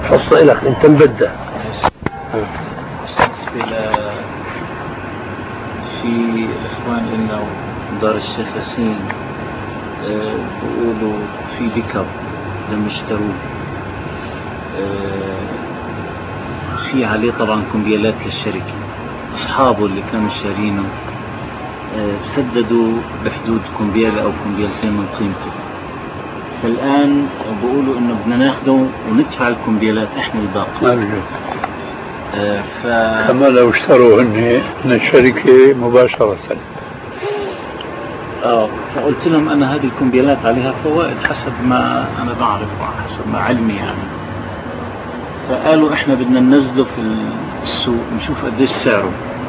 فرصة لك أنت مبدأ. في الإخوان إنه دار الشيخ ياسين بيقولوا في بيك اب لما اشتروه في عليه طبعا كمبيالات للشركة. أصحابه اللي كانوا شارينه سددوا بحدود كمبيالة أو كمبيالتين من قيمته. فالآن بيقولوا إنه بدنا ناخده وندفع الكمبيالات إحنا الباقي. كما لو اشتروا هن من الشركة مباشرة. فقلت لهم أنا هذه الكمبيالات عليها فوائد حسب ما أنا بعرف وحسب ما علمي يعني. فقالوا إحنا بدنا ننزله في السوق نشوف قديش سعره،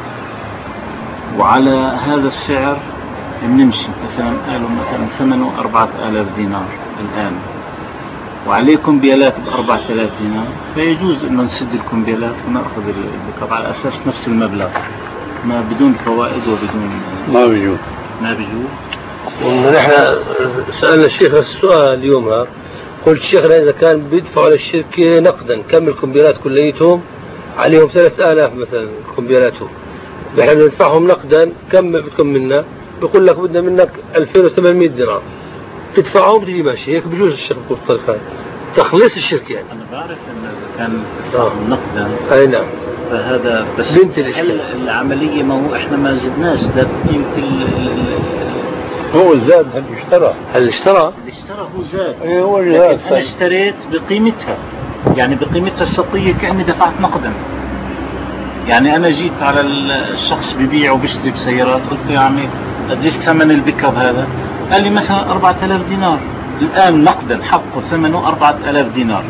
وعلى هذا السعر بنمشي. مثلا قالوا مثلا ثمنه 4000 دينار الآن، وعليه كمبيالات ب4000 دينار، فيجوز إنه نسد الكمبيالات ونأخذ البكاب على أساس نفس المبلغ، ما بدون فوائد وبدون ما بيجوز. ونحن سألنا الشيخ السؤال اليوم، قلت شيخنا إذا كان بيدفعوا للشركة نقدا كم الكمبيالات كليتهم عليهم 3000 مثلا كمبيالاتهم، نحن بندفعهم نقدا كم بدكم منا؟ بيقول لك بدنا منك 2800 دينار تدفعهم بتجي ماشي. هيك بجوز الشيخ بقول الطريقة تخلص الشركة يعني. أنا بعرف إن إذا كان نقدا أي نعم فهذا بس العملية ما هو إحنا ما زدناش ده قيمة هو زاد هل اشترى هو زاد. هو لكن أنا اشتريت بقيمتها، يعني بقيمتها السطية كأني دفعت نقدا. يعني أنا جيت على الشخص ببيع وبشتري بسيارات، قلت له يا عمي قديش ثمن البيك اب هذا؟ قال لي مثلا 4000 دينار الآن نقدا، حقه ثمنه 4000 دينار،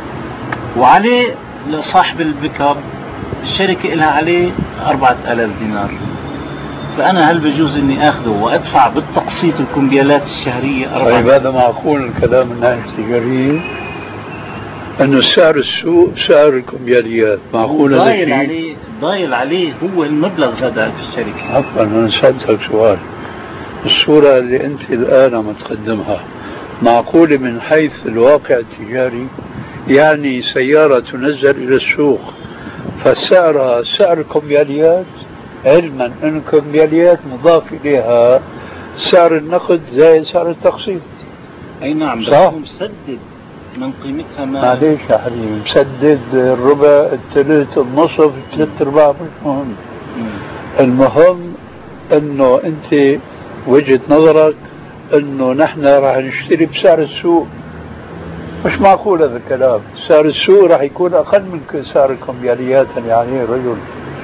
وعليه لصاحب البيك اب الشركة لها عليه 4000 دينار. فأنا هل بجوز إني أخذه وأدفع بالتقسيط الكمبيالات الشهرية 4؟ طيب هذا معقول الكلام من ناحية تجارية؟ أنه سعر السوق سعر الكمبياليات معقول هذا الشيء؟ ضايل عليه هو المبلغ هذا في الشركة. عفوا أنا سألتك سؤال، الصورة اللي أنت الآن عم تقدمها معقولة من حيث الواقع التجاري؟ يعني سيارة تنزل إلى السوق فسعرها سعر كمبياليات، علما أن الكمبياليات مضاف إليها سعر النقد زائد سعر التقسيط. أي نعم، بس هو مسدد من قيمتها. معليش يا حبيبي، مسدد الربع الثلث النصف 3/4 مش مهم. المهم أنه أنت وجهة نظرك أنه نحن راح نشتري بسعر السوق. مش معقول هذا الكلام، سعر السوق راح يكون أقل من سعر الكمبياليات اللي عليه الرجل.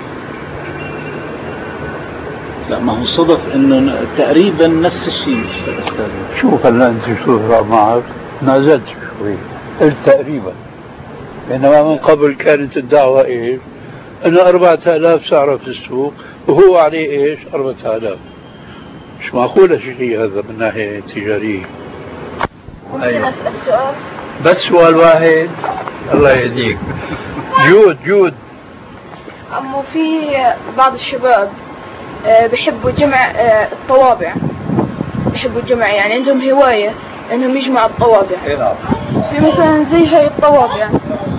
لا ما هو صدف انه تقريبا نفس الشيء استاذ. شوف هلا انت شو صار معك؟ نزلت شوي قلت تقريبا، بينما من قبل كانت الدعوة ايش؟ انه 4000 سعره في السوق وهو عليه ايش؟ 4000. مش معقول الشيء هذا من ناحية تجارية. ممكن أسأل سؤال؟ بس سؤال واحد الله يهديك. جود أمو في بعض الشباب بحبوا جمع الطوابع، بحبوا الجمع، يعني عندهم هواية انهم يجمعوا الطوابع. في مثلا زي هاي الطوابع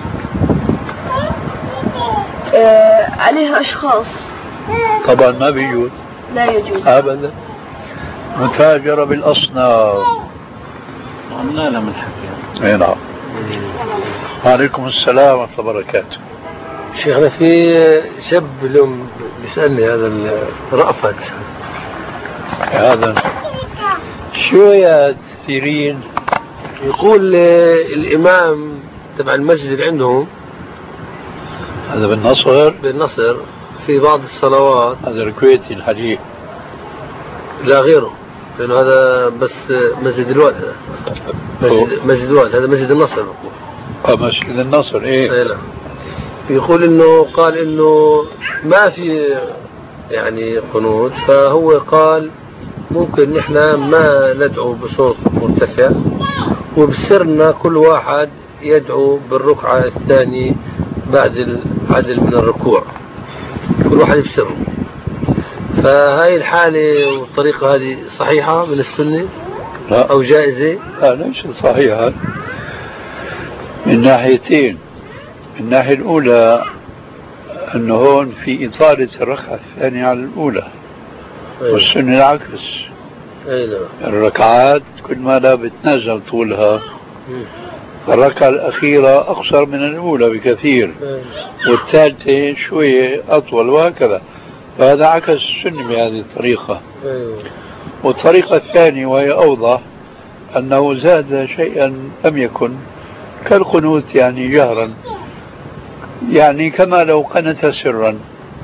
عليها اشخاص، طبعا ما بيجوز، لا يجوز ابدا، متاجرة بالاصناف. لا من الحكي. اي نعم. وعليكم السلام ورحمة الله وبركاته. شيخنا في شاب اليوم بيسألني هذا رأفت، هذا شو يا سيرين؟ يقول الإمام تبع المسجد اللي عندهم، هذا بالنصر في بعض الصلوات، هذا الكويتي الحديث لا غيره، لأنه هذا بس مسجد الوالد، مسجد الوالد هذا مسجد النصر. مسجد النصر ايه لا. يقول انه قال انه ما في يعني قنوت، فهو قال ممكن نحن ما ندعو بصوت مرتفع وبسرنا كل واحد يدعو بالركعة الثانية بعد العدل من الركوع، كل واحد بسره. فهاي الحالة والطريقة هذه صحيحة من السنة؟ لا. أو جائزة؟ لا ليش صحيحة من ناحيتين. الناحية الأولى أنه هون في إطالة الركعة الثانية على الأولى، والسنة العكس. الركعات كل ما لا بتنازل طولها، الركعة الأخيرة أقصر من الأولى بكثير، والثالثة شوية أطول، وهكذا. فهذا عكس السنة بهذه الطريقة. والطريقة الثانية وهي أوضح، أنه زاد شيئا لم يكن كالقنوت، يعني جهرا، يعني كما لو قنت سرا.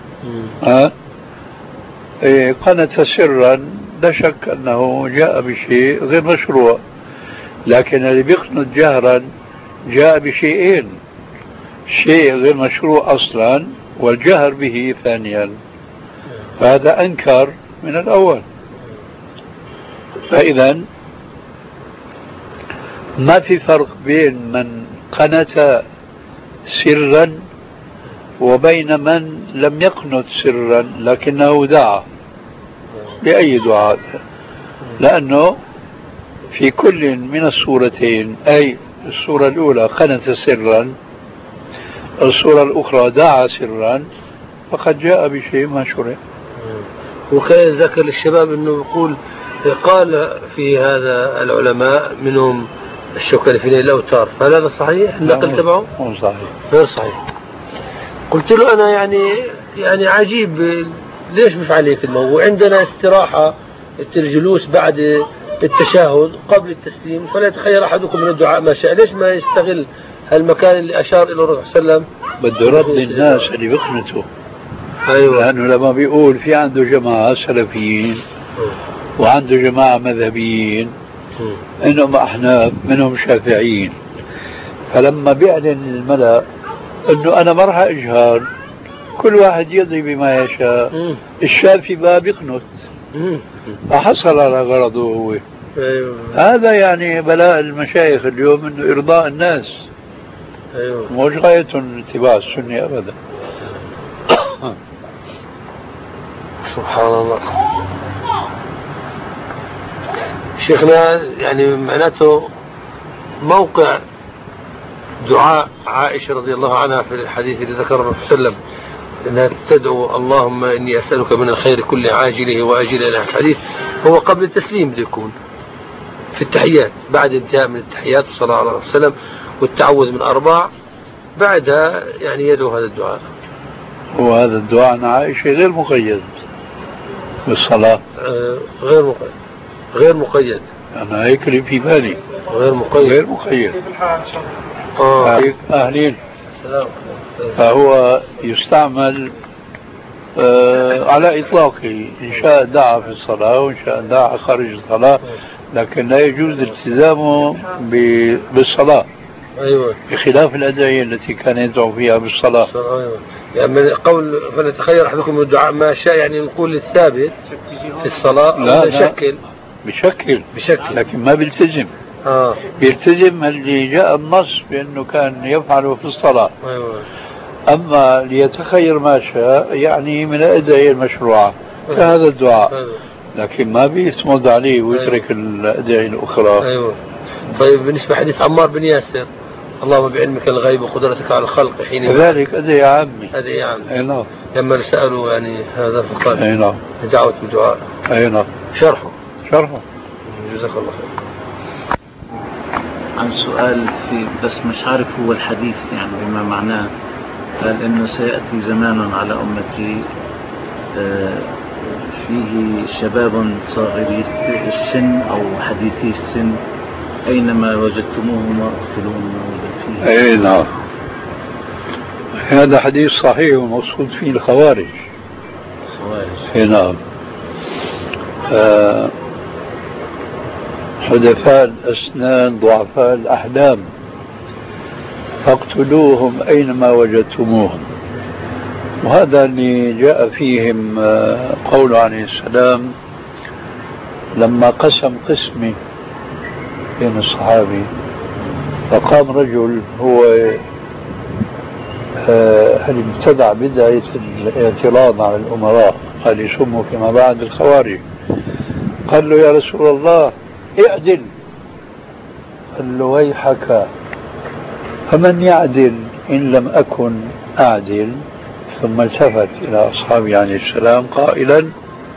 قنت سرا لا شك أنه جاء بشيء غير مشروع، لكن اللي بيقنت جهرا جاء بشيئين: شيء غير مشروع أصلا، والجهر به ثانيا، فهذا أنكر من الأول. فإذا ما في فرق بين من قنت سرا وبين من لم يقنت سرا لكنه دعا بأي دعاء، لأنه في كل من الصورتين، أي الصورة الأولى قنت سرا، الصورة الأخرى دعا سرا، فقد جاء بشيء ما شرع. وكان ذكر للشباب أنه يقول، قال في هذا العلماء منهم الشوكاني في نيل الأوتار، فهل هذا صحيح؟ النقل تبعه مو صحيح، غير صحيح. قلت له أنا يعني عجيب، ليش بفعل هيك الموضوع؟ عندنا استراحة الجلوس بعد التشهد قبل التسليم، فلا يتخير أحدكم من الدعاء ما شاء، ليش ما يستغل هالمكان اللي أشار إلى الرسول صلى الله عليه وسلم؟ بده رد الناس اللي بيقنتوا. أيوة. لأنه لما بيقول في عنده جماعة سلفيين وعنده جماعة مذهبيين، إنهم أحناف منهم شافعيين، فلما بيعلن الملأ إنه أنا ما راح أجهر، كل واحد يضي بما يشاء، الشافعي بقى بيقنت، فحصل على غرضه هو. أيوة. هذا يعني بلاء المشايخ اليوم، إنه إرضاء الناس. أيوة. مش غاية اتباع السنة أبدا. سبحان الله. شيخنا يعني معناته موقع دعاء عائشة رضي الله عنها في الحديث اللي ذكره الرسول صلى الله عليه وسلم، أنها تدعو اللهم إني أسألك من الخير كل عاجله وآجله إلى الحديث، هو قبل التسليم بده يكون في التحيات، بعد انتهاء من التحيات والصلاة على الرسول صلى الله عليه وسلم والتعوذ من 4، بعدها يعني يدعو هذا الدعاء. وهذا الدعاء عن عائشة غير مقيد بالصلاة. غير مقيد. أنا هيك اللي في بالي. غير مقيد. أهلين. فهو يستعمل على إطلاقه، إن شاء دعا في الصلاة وإن شاء دعا خارج الصلاة، لكن لا يجوز التزامه بالصلاة. أيوة. بخلاف الأدعية التي كان يدعو فيها بالصلاة. أيوة. يعني من قول فليتخير أحدكم من الدعاء ما شاء، يعني نقول الثابت في الصلاة. لا بشكل لكن ما بيلتزم. بيلتزم اللي جاء النص بأنه كان يفعله في الصلاة. أيوة. أما ليتخير ما شاء يعني من الأدعية المشروعة كهذا الدعاء. أيوة. لكن ما بيسمد عليه ويترك الأدعية الأخرى. أيوة. طيب بالنسبة حديث عمار بن ياسر، اللهم بعلمك الغيب وقدرتك على الخلق حين كذلك أدعية عامة. أي نعم. لما سألوا يعني هذا فقال أي نعم دعوة بدعاء. أي نعم. شرحه. جزاك الله خير. عن سؤال في بس مش عارف هو الحديث يعني بما معناه، قال إنه سيأتي زمان على أمتي فيه شباب صاغري السن أو حديثي السن، أينما وجدتموهم اقتلوهم فيه. أي نعم. هذا حديث صحيح ومقصود فيه الخوارج. أي نعم. حدثاء الأسنان ضعفاء الأحلام فاقتلوهم أينما وجدتموهم. وهذا اللي جاء فيهم قول عليه السلام لما قسم قسمه بين الصحابي، فقام رجل هو هل ابتدع بدعة الاعتراض على الأمراء، قال يسموا فيما بعد الخوارج، قال له يا رسول الله اعدل، قال له ويحك فمن يعدل إن لم أكن أعدل. ثم التفت إلى أصحابه عليه السلام قائلا: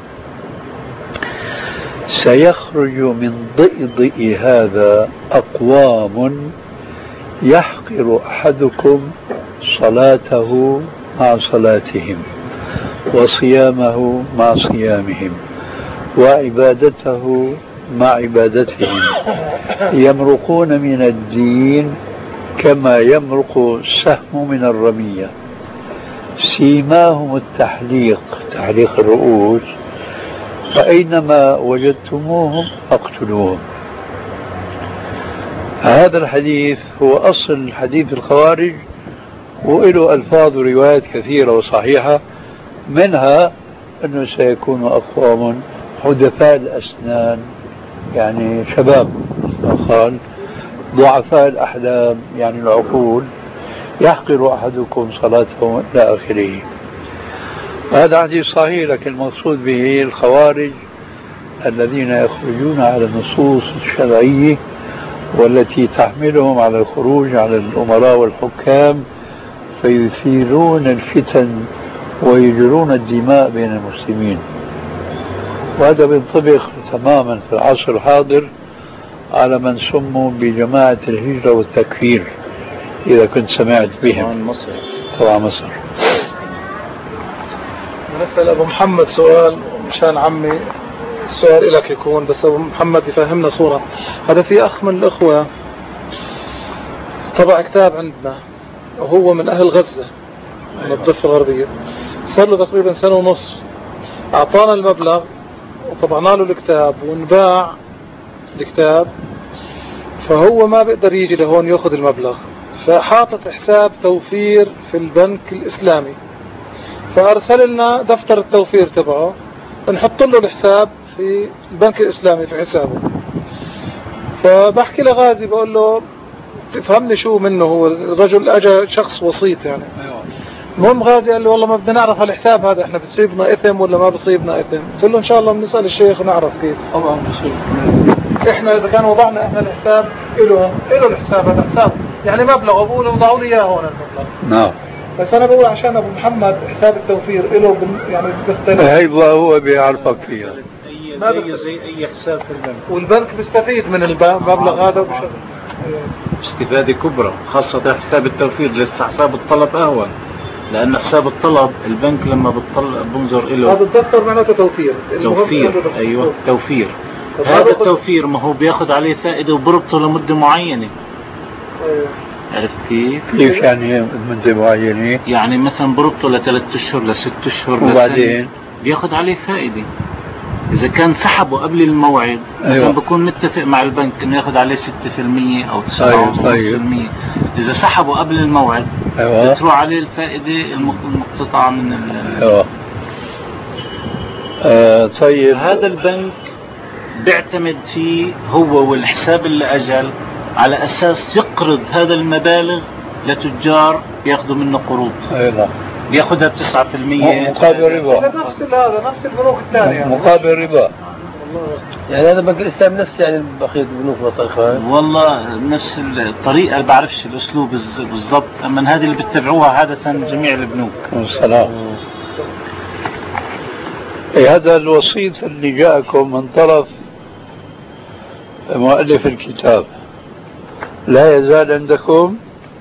سيخرج من ضئضئ هذا أقوام يحقر أحدكم صلاته مع صلاتهم، وصيامه مع صيامهم، وعبادته مع عبادتهم، يمرقون من الدين كما يمرق السهم من الرمية، سيماهم التحليق، تحليق الرؤوس، فأينما وجدتموهم فاقتلوهم. هذا الحديث هو أصل حديث الخوارج، وله ألفاظ وروايات كثيرة وصحيحة، منها أنه سيكون أقوام حدثاء الأسنان، يعني شباب قال، ضعفاء الأحلام يعني العقول، يحقر أحدكم صلاته إلى آخره. هذا حديث صحيح، لكن المقصود به الخوارج الذين يخرجون على النصوص الشرعية والتي تحملهم على الخروج على الأمراء والحكام فيثيرون الفتن ويجرون الدماء بين المسلمين. وهذا بينطبق تماما في العصر الحاضر على من سموا بجماعة الهجرة والتكفير، إذا كنت سمعت بهم. طبعا مصر. نسأل أبو محمد سؤال مشان عمي، السؤال لك يكون، بس أبو محمد يفهمنا صورة. هذا في أخ من الأخوة طبع كتاب عندنا، وهو من أهل غزة من الضفة الغربية، صار له تقريبا سنة ونص. أعطانا المبلغ وطبعنا له الكتاب ونباع الكتاب، فهو ما بيقدر يجي لهون يأخذ المبلغ، فحاطط حساب توفير في البنك الإسلامي، فأرسل لنا دفتر التوفير تبعه نحط له الحساب في البنك الإسلامي في حسابه. فبحكي لغازي بقول له تفهمني شو منه، هو الرجل أجا شخص وسيط يعني. المهم غازي قال لي والله ما بدنا نعرف هالحساب هذا، احنا بصيبنا إثم ولا ما بصيبنا إثم؟ قلت له إن شاء الله بنسأل الشيخ ونعرف كيف. طبعا احنا إذا كان وضعنا احنا الحساب له الحساب هذا حساب يعني مبلغ، أبوه وضعوا لي إياه هون المبلغ. نعم. بس أنا بقول عشان أبو محمد حساب التوفير له يعني بيختلف. هيبقى هو بيعرفك فيها. زي أي حساب في البنك، والبنك بيستفيد من المبلغ هذا استفادة كبرى، خاصة حساب التوفير. لسه حساب الطلب أهون، لأن حساب الطلب البنك لما بنظر إله هذا الدفتر معناته توفير. أيوة توفير. هذا التوفير ما هو بياخد عليه فائدة وبربطه لمدة معينة. أيوة. عرفت كيف؟ ليش يعني مدة معينة؟ يعني مثلا بربطه ل3 أشهر ل6 أشهر، وبعدين بياخد عليه فائدة. إذا كان سحبه قبل الموعد مثلا بكون متفق مع البنك إنه ياخد عليه 6% أو 7.5%. إذا سحبه قبل الموعد بتروح عليه الفائدة المقتطعة من طيب. هذا البنك بيعتمد فيه هو والحساب اللي أجل على أساس يقرض هذا المبالغ لتجار ياخذوا منه قروض. بياخذها ب9% مقابل ربا. نفس البنوك الثانية مقابل ربا. يعني هذا بنك الإسلام نفس يعني بقية البنوك والطريقة. والله نفس الطريقة، اللي بعرفش الأسلوب بالضبط، أما هذه اللي بتتبعوها عادة جميع البنوك. السلام. هذا الوسيط اللي جاءكم من طرف مؤلف الكتاب لا يزال عندكم؟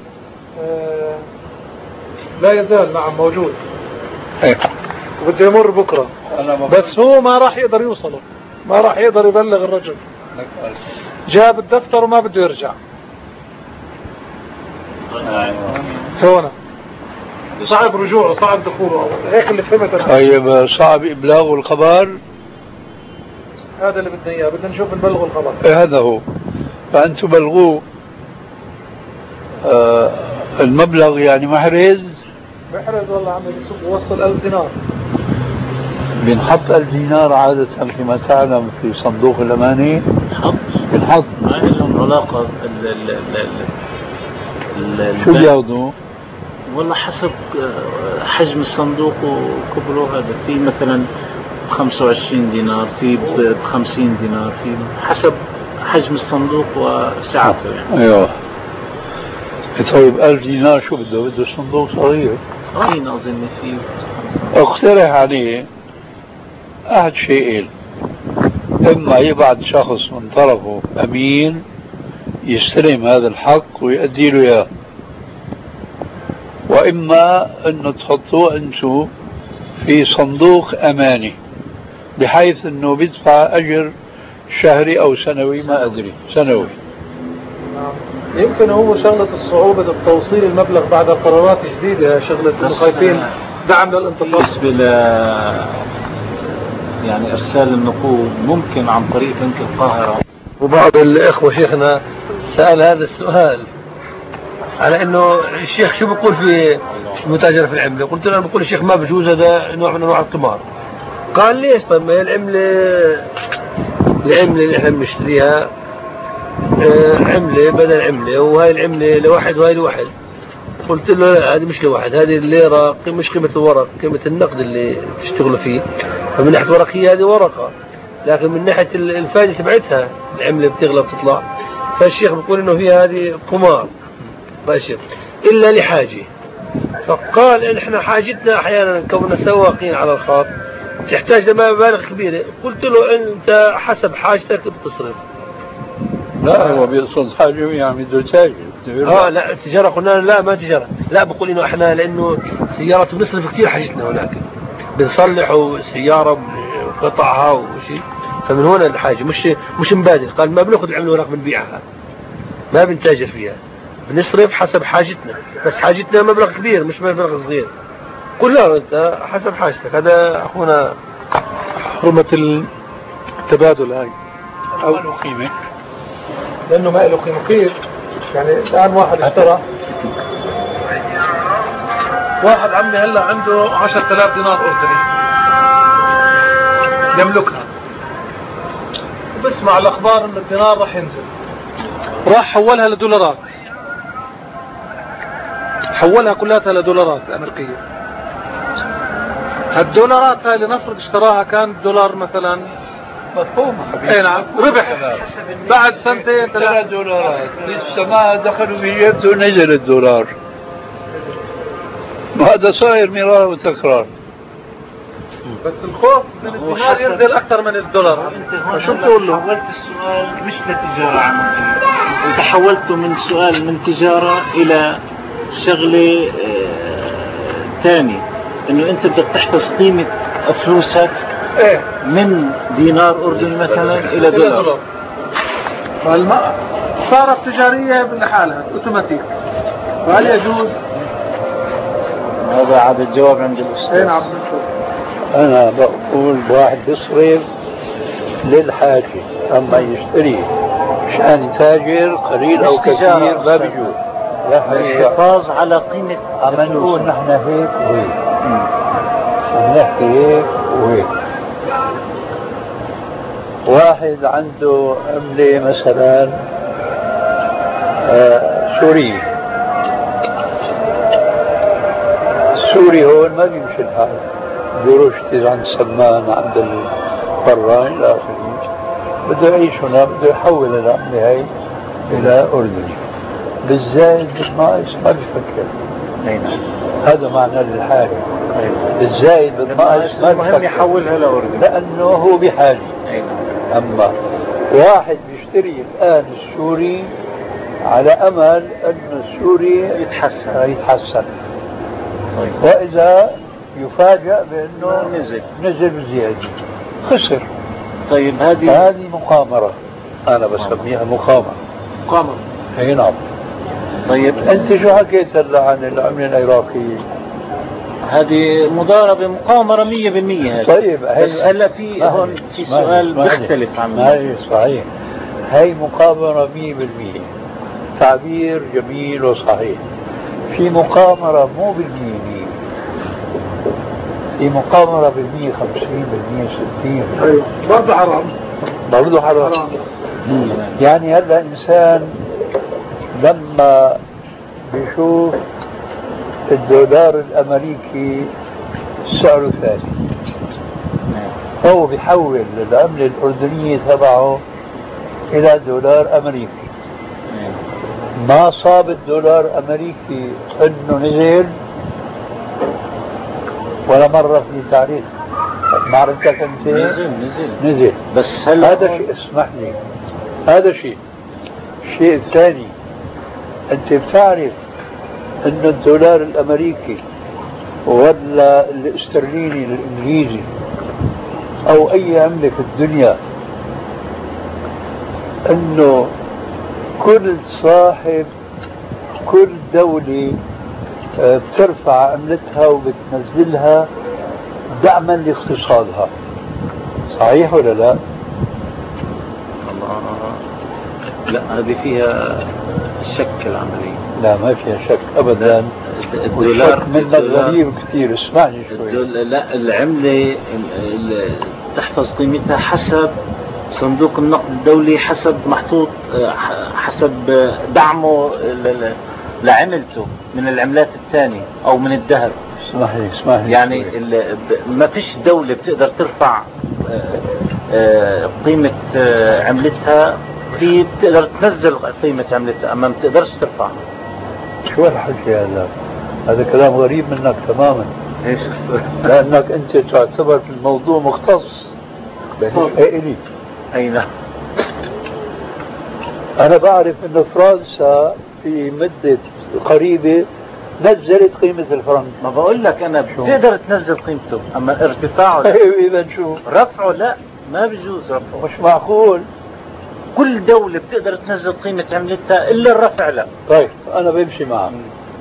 لا يزال، نعم موجود. وبده يمر بكرة، بس هو ما راح يقدر يوصله، ما راح يقدر يبلغ الرجل. جاب الدفتر وما بده يرجع. هنا صعب رجوعه، صعب دخوله، هيك اللي فهمته. طيب صعب إبلاغ الخبر؟ هذا اللي بدنا إياه، بدنا نشوف نبلغه الخبر. هذا هو، فأنتم بلغوه. المبلغ يعني محرز والله عم يوصل 1000 دينار. بنحط 1000 دينار عادة فيما تعلم في صندوق الأماني. بنحط ما لهم علاقة شو بياخذوا؟ والله حسب حجم الصندوق وكبره. هذا في مثلا 25 دينار، في 50 دينار، في حسب حجم الصندوق وسعته يعني. ايوه. طيب 1000 دينار شو بده صندوق صغير. أين أظن فيه. اقترح عليه أحد شيئين، إما يبعث شخص من طرفه أمين يستلم هذا الحق ويؤدي له إياه، وإما أنه تحطوه أنتم في صندوق أماني بحيث أنه بيدفع أجر شهري أو سنوي، ما أدري، سنوي. يمكن هو شغلة الصعوبة بتوصيل المبلغ بعد قرارات جديدة، شغلة خايفين دعم للانتقال. بالنسبة يعني إرسال النقود ممكن عن طريق بنك القاهرة. وبعض الإخوة شيخنا سأل هذا السؤال على إنه الشيخ شو بيقول في المتاجرة في العملة. قلت له أنا بقول الشيخ ما بجوز، هذا نوع من أنواع القمار. قال ليش؟ طيب ما هي العملة اللي احنا بنشتريها عملة بدل عملة، وهاي العملة لواحد وهاي لواحد. قلت له لا، هذه مش لواحد، هذه الليرة مش قيمة الورق، قيمة النقد اللي تشتغلوا فيه. فمن ناحية ورقية هذه ورقة، لكن من ناحية الفائدة تبعتها العملة بتغلى بتطلع. فالشيخ بيقول انه هي هذه قمار ماشي الا لحاجة. فقال ان احنا حاجتنا احيانا كوننا سواقين على الخط تحتاج لمبالغ كبيرة. قلت له انت حسب حاجتك بتصرف. لا هو بيقصد حاجة يعني بده يتاجر. لا التجارة قلنا لا ما تجارة، لا بقول انه احنا لانه سيارة بنصرف كثير حاجتنا هناك، بنصلحوا السيارة بقطعها وشيء، فمن هنا الحاجة مش مبادر. قال ما بناخذ العملة وراك بنبيعها، ما بنتاجر فيها، بنصرف حسب حاجتنا، بس حاجتنا مبلغ كبير مش مبلغ صغير. قل لا انت حسب حاجتك. هذا اخونا حرمة التبادل هاي أو له قيمة، لأنه ما له قيمة. كيف يعني الآن واحد اشترى، واحد عمي هلا عنده 10,000 دينار أردني يملكها، وبسمع الأخبار إن الدينار راح ينزل، راح حولها لدولارات، حولها كلها لدولارات أمريكية. هالدولارات هاي لنفرض اشتراها كان الدولار مثلا مفهومة. اي نعم ربح بعد سنتين 3 دولارات لسه ما دخلوا في جيبته نزل الدولار. وهذا صاير مرار وتكرار. بس الخوف من الدينار ينزل اكثر من الدولار. فشو بتقول له؟ حولت السؤال مش لتجارة عموما، وتحولته من سؤال من تجارة إلى شغلة ثانية، إنه أنت بدك تحفظ قيمة فلوسك من دينار أردني مثلا إلى دولار. صارت تجارية بالحالة اوتوماتيك، فهل يجوز؟ هذا عاد الجواب عند الأستاذ. نعم. أنا بقول واحد بيصرف للحاجة، أما يشتري مشان يتاجر قليل أو كثير ما بيجوز. الحفاظ على قيمة أما نقول نحن هيك وهيك، نحكي هيك وهيك. واحد عنده عملة مثلا سوري، السوري هون ما بيمشي الحال، بده يروح يشتري عند سمان عند الفران إلى آخره، بده يعيش هنا، بده يحول العملة هاي إلى أردني، بالزايد بالناقص ما بيفكر. هذا معنى للحاجة. بالزايد بالناقص ما المهم يحولها لأردني لأنه هو بحاجة. أما واحد بيشتري الآن السوري على أمل أن السوري يتحسن. طيب. وإذا يفاجأ بأنه نزل بزيادة خسر. طيب هذه مقامرة، أنا بسميها مقامرة. هي نعم. طيب أنت شو حكيت هلا عن العملة العراقية؟ هذه مضاربة مقامرة 100%. طيب بس هلا في هون في سؤال بيختلف عن هاي صحيح، هي مقامرة 100%، تعبير جميل وصحيح. في مقامرة مو بالمية، في مقامرة بالمية 50% 60. أيوة برضه حرام. يعني هذا إنسان لما بيشوف الدولار الأمريكي سعره ثاني، هو بيحول العملة الأردنية تبعه إلى دولار أمريكي، ما صاب الدولار الأمريكي أنه نزل ولا مرة في تاريخ معرفتك أنت. نزل بس هذا شيء. اسمح لي، هذا شيء. الشيء الثاني، أنت بتعرف أن الدولار الأمريكي ولا الاسترليني الإنجليزي أو أي عملة في الدنيا أنه كل دولة بترفع عملتها وبتنزلها دعما لاقتصادها، صحيح ولا لا؟ لا، هذه فيها شك العملية. لا، ما فيها شك أبدا. الدولار من الغريب كثير. اسمعني شوي. لا، العملة تحفظ قيمتها حسب صندوق النقد الدولي، حسب محطوط، حسب دعمه لعملته من العملات الثانية أو من الذهب. اسمح لي يعني ما فيش دولة بتقدر ترفع قيمة عملتها، بتقدر تنزل قيمة عملتها أما ما بتقدرش ترفع. شو هالحكي هذا؟ هذا كلام غريب منك تماما. ايش؟ لأنك أنت تعتبر في الموضوع مختص. إلي أي نعم. أنا بعرف أن فرنسا في مدة قريبة نزلت قيمة الفرنك. ما بقول لك أنا بتقدر تنزل قيمته أما ارتفاعه لا. إذا شو؟ رفعه لا، ما بيجوز رفعه. مش معقول. كل دولة بتقدر تنزل قيمة عملتها إلا الرفع لا. طيب أنا بمشي معك.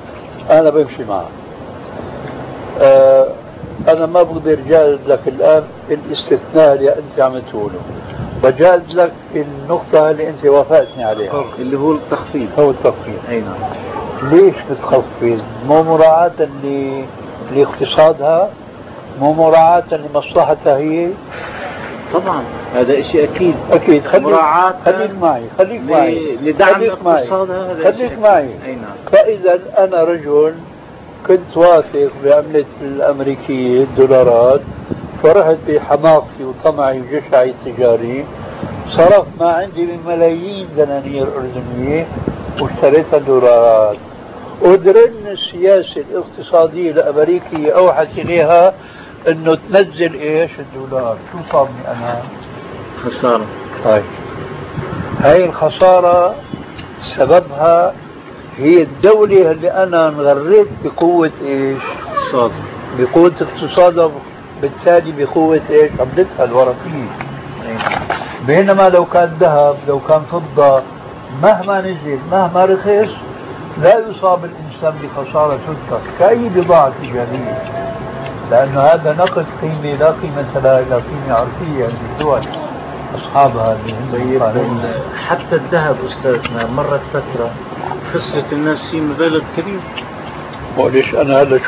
أنا ما بقدر جاهز لك الآن في الاستثناء اللي أنت عم تقوله، بجاز لك في النقطة اللي أنت وافقتني عليها اللي هو التخفيض. أي نعم. ليش بتخفض؟ مو مراعاة لاقتصادها، مو مراعاة لمصلحتها هي. طبعا هذا شيء أكيد. خليك معي لدعم اقتصادها. خليك معي. أي نعم. فإذا أنا رجل كنت واثق بعملة الأمريكية الدولارات، فرحت بحماقتي وطمعي وجشعي التجاري، صرفت ما عندي من ملايين دنانير أردنية واشتريتها دولارات، ودرن السياسة الاقتصادية الأمريكية أوحت إليها أنه تنزل إيش الدولار. شو صابني أنا؟ خسارة. طيب هاي الخسارة سببها هي الدولة اللي أنا انغريت بقوة إيش؟ اقتصاد. بقوة اقتصادها، بالتالي بقوة إيش؟ عملتها الورقية. بينما لو كان ذهب، لو كان فضة، مهما نزل مهما رخص لا يصاب الإنسان بخسارة تذكر كأي بضاعة تجارية، لأنه هذا نقد قيمة لا قيمة لها إلا قيمة عرفية عند الدول أصحابها. طيب حتى الذهب أستاذنا مرت فترة خسرت الناس فيه مبالغ كبيرة. وليش أنا هلا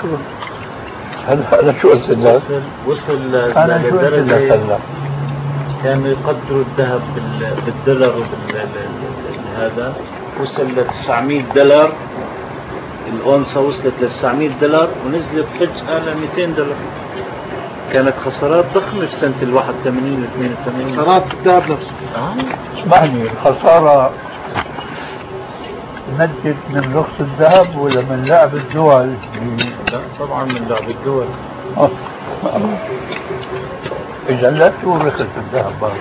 شو قلت لك؟ وصل لدرجة كانوا يقدروا الذهب بالدولار وبالهذا، وصل ل $900. الأونصة وصلت ل $900 ونزلت فجأة ل $200. كانت خسارات ضخمة في سنة 81 و 82. خسارات في الذهب نفسه. اسمعني، الخسارة نجت من رخص الذهب ولا من لعب الدول؟ لا طبعا من لعب الدول. إذا لا تكون رخص الذهب برضه.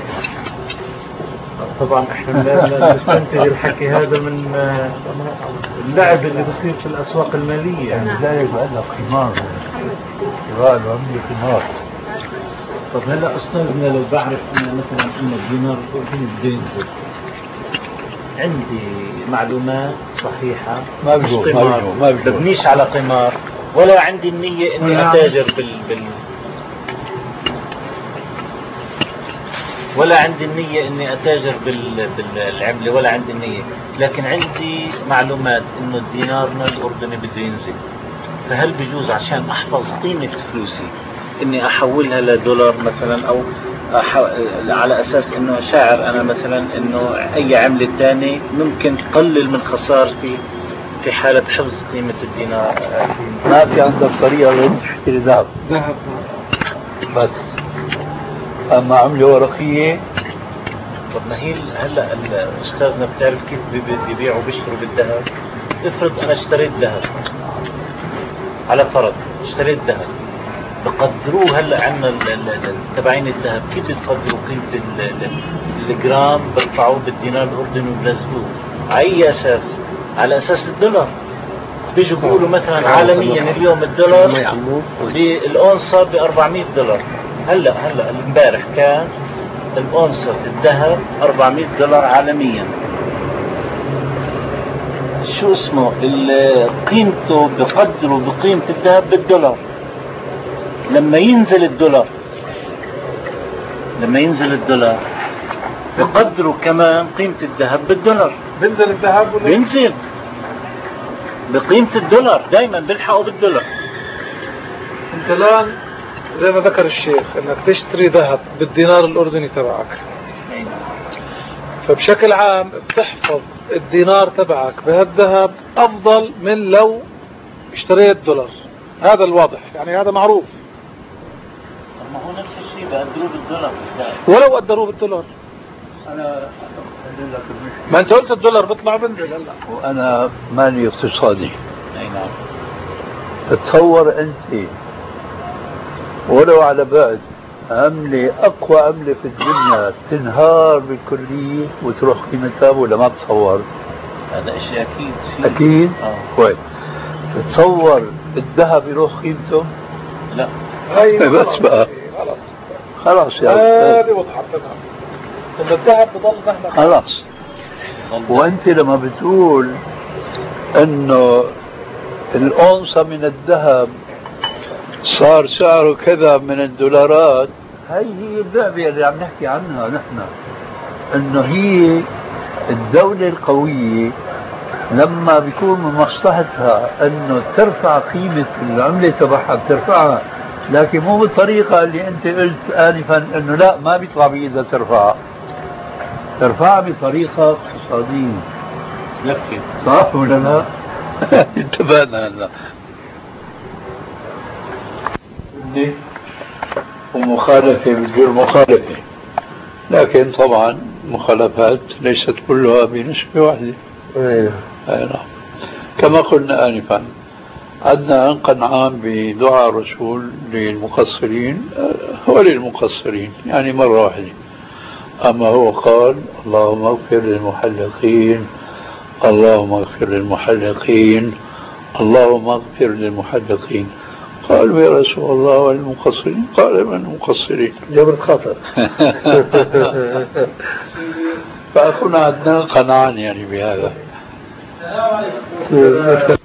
طبعا احنا نستنتج الحكي هذا من اللعب اللي بصير في الأسواق المالية. يعني ذلك بقى لك قمار، عملي قمار. طب هلا أستاذنا لو بعرف أنا مثلا أن الدينار بده ينزل، عندي معلومات صحيحة، ما ببنيش على قمار، ولا عندي النية إني أتاجر ولا عندي النية إني أتاجر بالعملة، ولا عندي النية، لكن عندي معلومات إنه الدينارنا الأردني بده ينزل. فهل بجوز عشان أحفظ قيمة فلوسي إني أحولها لدولار مثلا، أو على أساس إنه شاعر أنا مثلا إنه أي عملة تانية ممكن تقلل من خسارتي في حالة حفظ قيمة الدينار؟ ما في عندك طريقة غير تشتري ذهب بس. أما عملة ورقية طب ما هي هلا استاذنا بتعرف كيف بيبيعوا وبيشتروا بالذهب؟ افرض انا اشتريت ذهب، على فرض اشتريت ذهب، بقدروه هلا عندنا تبعين الذهب، كيف بتقدروا قيمة الجرام؟ برفعوه بالدينار الاردني وبنزلوه على اي اساس؟ على اساس الدولار. بيجوا بيقولوا مثلا عالميا اليوم الدولار بالأونصة ب $400. هلا امبارح كان الأونصة الذهب $400 عالميا. شو اسمه قيمته بقدروا بقيمة الذهب بالدولار. لما ينزل الدولار بقدروا كمان قيمة الذهب بالدولار. بينزل الذهب ولا بينزل بقيمة الدولار، دايما بيلحقوا بالدولار. انت الان زي ما ذكر الشيخ انك تشتري ذهب بالدينار الاردني تبعك، فبشكل عام بتحفظ الدينار تبعك بهالذهب افضل من لو اشتريت دولار. هذا الواضح، يعني هذا معروف. ما هو نفس الشيء بقدروه بالدولار. ولو قدروه بالدولار، ما انت قلت الدولار بيطلع بنزل هلا. وانا مالي اقتصادي. اي نعم. تتصور انت ولو على بعد عملة أقوى عملة في الدنيا تنهار بالكلية وتروح قيمتها، ولا ما تتصور؟ هذا شيء أكيد. أكيد؟ كويس. تتصور الذهب يروح قيمته؟ لا. بس بقى خلاص يا هذه وضحت لنا إن الذهب بضل مهما خلاص. وأنت لما بتقول إنه الأونصة من الذهب صار سعره كذا من الدولارات، هي اللعبة اللي عم نحكي عنها نحن، انه هي الدولة القوية لما بيكون من مصلحتها انه ترفع قيمة العملة تبعها بترفعها، لكن مو بالطريقة اللي انت قلت آنفا انه لا ما بيطلع بإذا ترفعها بطريقة اقتصادية. يكفي. صح ولا لا؟ انتبهنا هلا. ومخالفة بجور مخالفة، لكن طبعا مخالفات ليست كلها بنسبة واحدة. نعم. كما قلنا آنفا عندنا قنعان بدعاء الرسول للمقصرين وللمقصرين، يعني مرة واحدة. أما هو قال اللهم اغفر للمحلقين، اللهم اغفر للمحلقين، اللهم اغفر للمحلقين. قالوا يا رسول الله والمقصرين؟ قال من المقصرين؟ جبر خاطر. فأخونا عدنان قنعان يعني بهذا. السلام عليكم.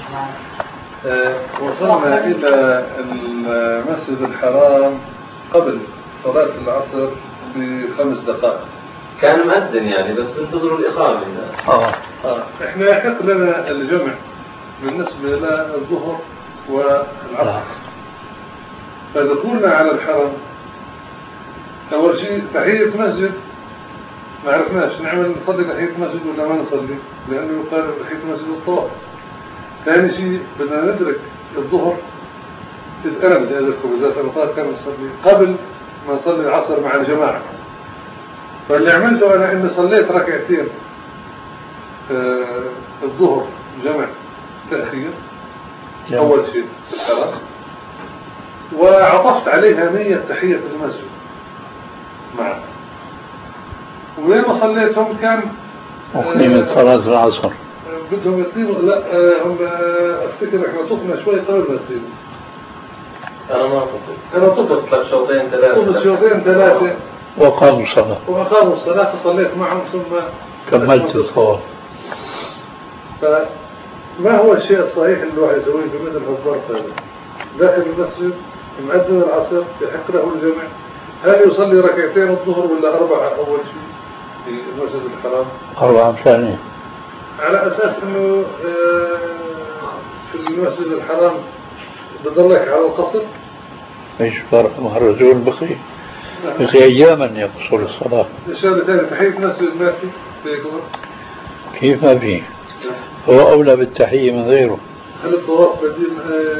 وصلنا إلى المسجد الحرام قبل صلاة العصر ب5 دقائق. كان مؤذن يعني بس تنتظروا الإقامة. احنا يحق لنا الجمع بالنسبة للظهر والعصر. فدخولنا على الحرم أول شيء تحية مسجد ما عرفناش نصلي تحية مسجد ولا ما نصلي، لأنه يقال تحية مسجد الطواف. ثاني شيء بدنا ندرك الظهر، إذ أنا بدي أدركه بالذات أنا كان نصلي قبل ما نصلي العصر مع الجماعة. فاللي عملته أنا إني صليت ركعتين الظهر جمع تأخير أول شيء في الحرام، وعطفت عليها نية تحية المسجد معه. وين ما صليتهم كان أقيمت صلاة العصر. بدهم يقيموا، لا هم أفتكر إحنا طفنا شوي قبل ما يقيموا. أنا طفت لك شوطين ثلاثة وقاموا الصلاة صليت معهم ثم كملت الطواف. فما هو الشيء الصحيح اللي الواحد يسويه في مثل هالظرف هذا؟ داخل المسجد مؤذن العصر يحق له الجمع، هل يصلي ركعتين الظهر ولا 4 أول شيء في المسجد الحرام؟ 4 ثانية، على أساس أنه في المسجد الحرام بضلك على القصر. ايش فرق مع الرجل بقي أياما يقصر الصلاة. الشيء الثاني تحية مسجد ما في كيف ما فيه؟ هو أولى بالتحية من غيره. هل الطواف بديل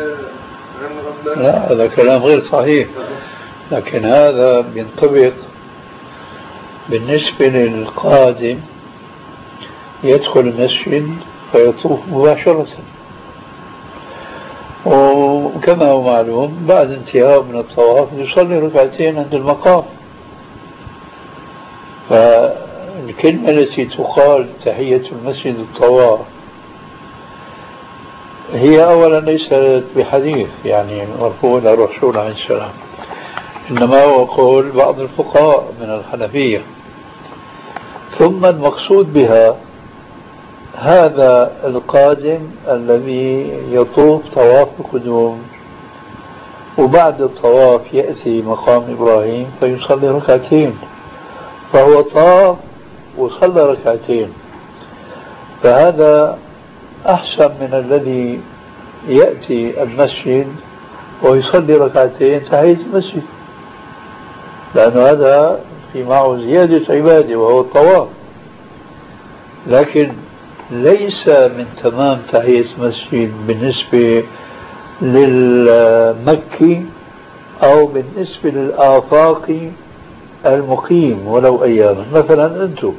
لا هذا كلام غير صحيح، لكن هذا بينطبق بالنسبة للقادم يدخل المسجد فيطوف مباشرة، وكما هو معلوم بعد انتهاء من الطواف يصلي ركعتين عند المقام. فالكلمة التي تقال تحية المسجد الطواف هي أولا ليست بحديث يعني مرفوع إلى الرسول عليه السلام، إنما هو قول بعض الفقهاء من الحنفية. ثم المقصود بها هذا القادم الذي يطوف طواف القدوم، وبعد الطواف يأتي مقام إبراهيم فيصلي ركعتين، فهو طاف وصلى ركعتين، فهذا أحسن من الذي يأتي المسجد ويصلي ركعتين تحية المسجد، لأن هذا في معه زيادة عبادة وهو الطواف، لكن ليس من تمام تحية المسجد بالنسبة للمكي أو بالنسبة للآفاقي المقيم ولو أياما، مثلا أنتم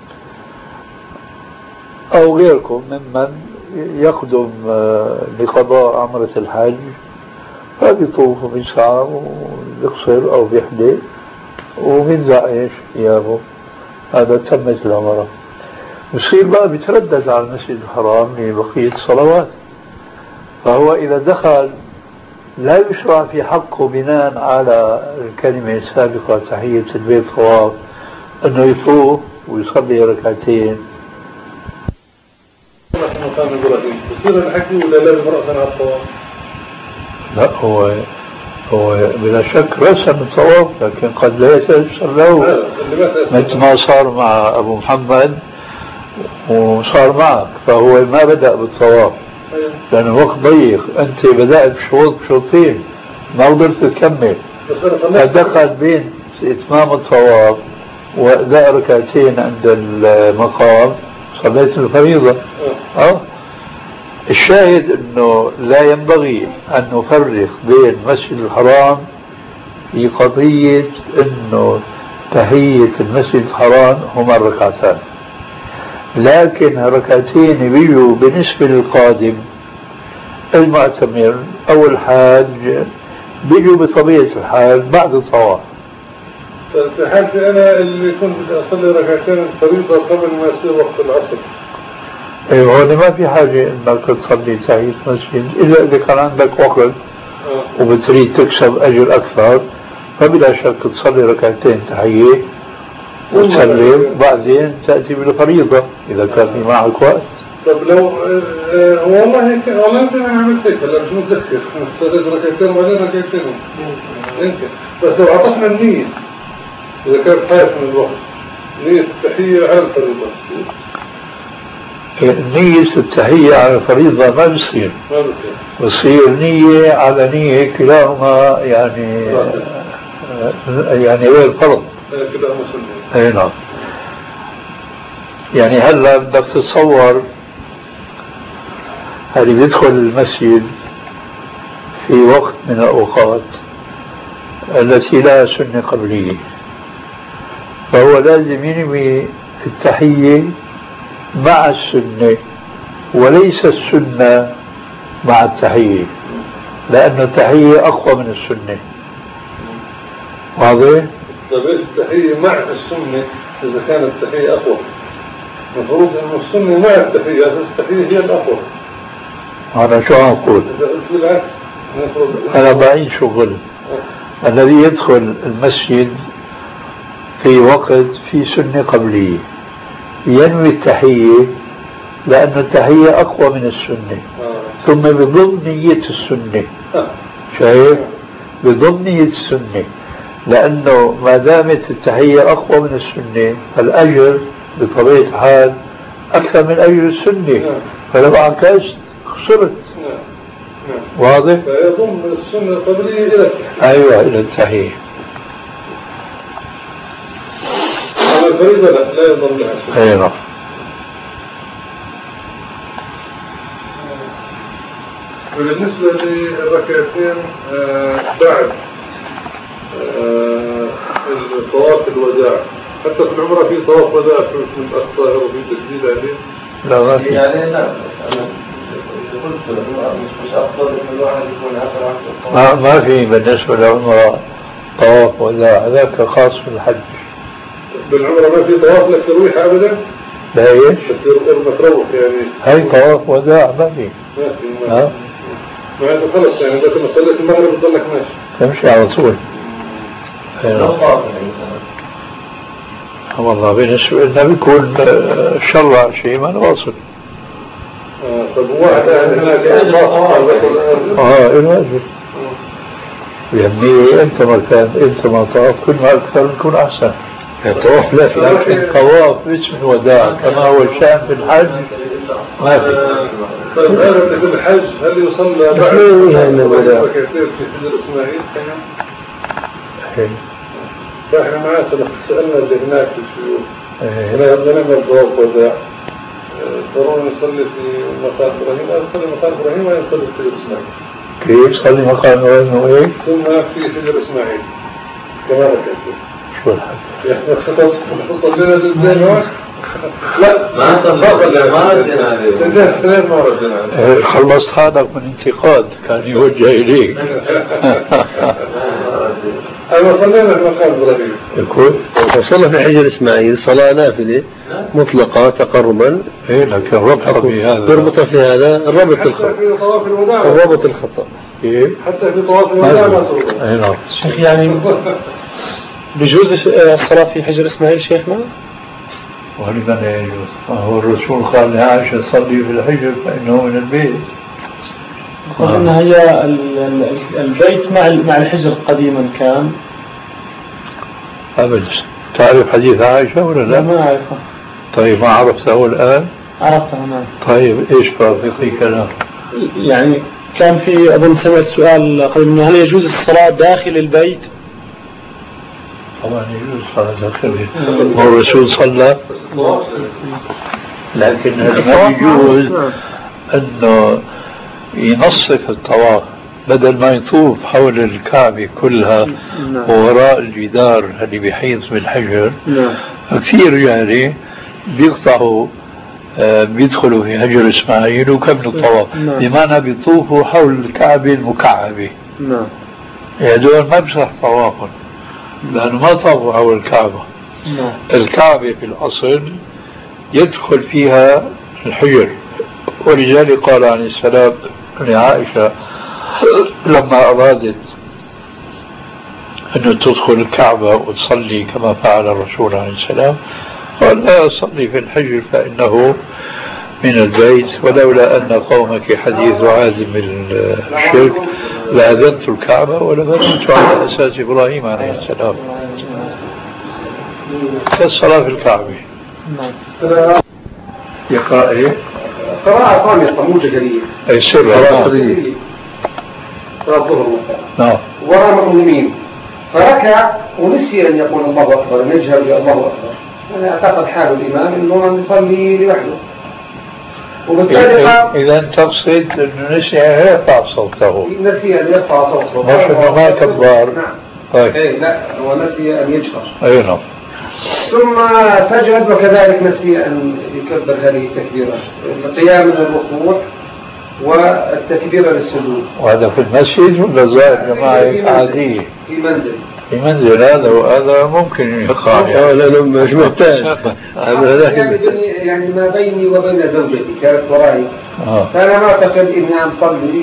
أو غيركم ممن يقدم لقضاء عمرة الحج فبيطوف وبيسعى وبيقصر أو بيحلق وبينزع ايش ثيابه، هذا تمت العمرة، بصير بقى بيتردد على المسجد الحرام لبقية الصلوات. فهو إذا دخل لا يشرع في حقه بناء على الكلمة السابقة تحية البيت طواف أنه يطوف ويصلي ركعتين. مقام إبراهيم بصير الحكي ولا لازم رأسا على الطواف؟ لا، هو بلا شك رسم الطواف، لكن قد لا يتيسر له مثل ما صار مع أبو محمد وصار معك، فهو ما بدأ بالطواف لأن الوقت ضيق، أنت بدأت بشوطين ما قدرت تكمل، دخل بين إتمام الطواف وأداء ركعتين عند المقام صليت الفريضة. الشاهد أنه لا ينبغي أن نفرق بين المسجد الحرام في قضية أنه تحية المسجد الحرام هما الركعتان، لكن ركعتين بيجوا بالنسبة للقادم المعتمر أو الحاج بيجوا بطبيعة الحال بعد الطواف. في حالتي أنا اللي كنت بدي أصلي ركعتين الفريضة قبل ما يصير وقت العصر، ايوه هون ما في حاجة انك تصلي تحية مسجد الا اذا كان عندك وقت وبتريد تكسب اجر اكثر، فبلا شك تصلي ركعتين تحية وتسلم بعدين تأتي بالفريضة اذا كان في معك وقت. طب لو والله انت انا عملت هيك هلا مش متذكر صليت ركعتين وبعدين ركعتين يمكن، بس لو عطفنا النية اذا كانت خايف من الوقت نية التحية على الفريضة نية التحية على الفريضة ما بصير، بصير نية على نية كلاهما يعني غير فرض. اي نعم. يعني هلا بدك تتصور اللي بيدخل المسجد في وقت من الأوقات التي لا سنة قبلية، فهو لازم ينوي التحية مع السنة وليس السنة مع التحية، لأن التحية أقوى من السنة. واضح؟ طيب التحية مع السنة إذا كانت التحية أقوى، المفروض أن السنة مع التحية، التحية هي الأقوى. أنا شو أقول؟ بالعكس أنا بعيد شغل الذي يدخل المسجد في وقت في سنة قبلية ينوي التحية لأن التحية أقوى من السنة، ثم بضم نية السنة. شايف؟ بضم نية السنة، لأنه ما دامت التحية أقوى من السنة فالأجر بطبيعة الحال أكثر من أجر السنة، فلو عكست خسرت. واضح؟ فيضم السنة القبلية إلى التحية. أيوة إلى التحية. الفريضة لا يضم لها شيء. أي نعم. بالنسبة للركعتين بعد طواف الوداع حتى في العمرة في طواف وداع في الأخطاء وفي تجديد عليه؟ لا ما في. يعني لا قلت مش أفضل إن الواحد يكون أسرع ما في بالنسبة للعمرة طواف وداع، هذاك خاص بالحج. بالعمرة ما في طواف لك ترويح أبدا؟ لا ايش؟ متروح يعني. هاي طواف وداع ما في. ما في. ما هذا خلص يعني إذا كنت صليت المغرب بتضلك ماشي. تمشي على طول. والله بالنسبة لنا بيكون شرع شيء ما نواصل. طب واحد هناك الواجب يعني انت ما كان انت ما طاف كل ما اكثر بيكون احسن. الطواف لا في، لكن طواف اسم الوداع كما هو الشأن في الحج ما في. طيب هذا في الحج هل يصلى بعد ركعتين في حجر اسماعيل؟ فاحنا معاه سألنا اللي هناك في الشيوخ لا نعمل طواف وداع ضروري نصلي في مقام إبراهيم ولا نصلي مقام إبراهيم ولا نصلي في حجر إسماعيل؟ كيف صلي مقام إبراهيم وإيه؟ ثم في حجر إسماعيل كما ركعتين. شو الحج؟ يعني صلينا الاثنين واحد؟ لا ما صلينا ما ردنا عليه. اثنين ما ردنا عليه. خلصت حالك من انتقاد كان يوجه إليك. أنا صلينا في مقام إبراهيم. يكون صلى في حجر إسماعيل صلاة نافلة مطلقة تقربا. إيه لكن ربط في هذا. تربط في هذا الربط الخطأ. حتى في طواف الوداع. الربط الخطأ. إيه؟ حتى في طواف الوداع ما تربط. أي نعم. شيخ يعني بجوز الصلاة في حجر إسماعيل شيخنا؟ ولمن يجوز؟ هو الرسول قال لعائشة صلي في الحجر فإنه من البيت. قال إن هي البيت مع الحجر قديما كان. أبدا. تعرف حديث عائشة ولا لا؟ ما أعرفه. طيب ما عرفته الآن؟ عرفته نعم. طيب إيش بقى في كلام؟ يعني كان في أظن سمعت سؤال قريب إنه هل يجوز الصلاة داخل البيت؟ طبعا يجوز صلاة داخل البيت. والرسول صلى لكن ما يجوز أنه ينصف الطواف بدل ما يطوف حول الكعبة كلها ووراء الجدار اللي بيحيط بالحجر. كثير يعني بيقطعوا بيدخلوا في حجر إسماعيل وكملوا الطواف بمعنى بيطوفوا حول الكعبة المكعبة. هذول ما بصح طوافهم لأنه ما طافوا حول الكعبة. الكعبة في الأصل يدخل فيها الحجر، ولذلك قال عليه السلام لعائشة لما أرادت أنه تدخل الكعبة وتصلي كما فعل الرسول عليه السلام قال لا أصلي في الحجر فإنه من البيت ولولا أن قومك حديث عهد بالشرك لأذنت الكعبة ولبنيت على أساس إبراهيم عليه السلام كالصلاة في الكعبة. يقرأ إيه؟ قراءة صامتة مو جهرية. أي سر صلاة الظهر نعم. وراء مأمومين فركع ونسي أن يقول الله أكبر أن يجهر الله أكبر. أنا أعتقد حال الإمام أنه يصلي لوحده وبالتالي إذا تقصد أنه نسي أن يرفع صوته. نسي أن يرفع صوته مش أنه ما كبر. نعم. طيب. إيه لا هو نسي أن يجهر. أي نعم. ثم سجد وكذلك نسي أن يكبر هذه التكبيرة القيام من الركوع والتكبيرة للسجود. وهذا في المسجد ولا زائر جماعي عادية؟ في منزل. في منزل هذا ممكن يقع لا مش محتاج. يعني ما بيني وبين زوجتي كانت وراي فأنا معتقد إني عم صلي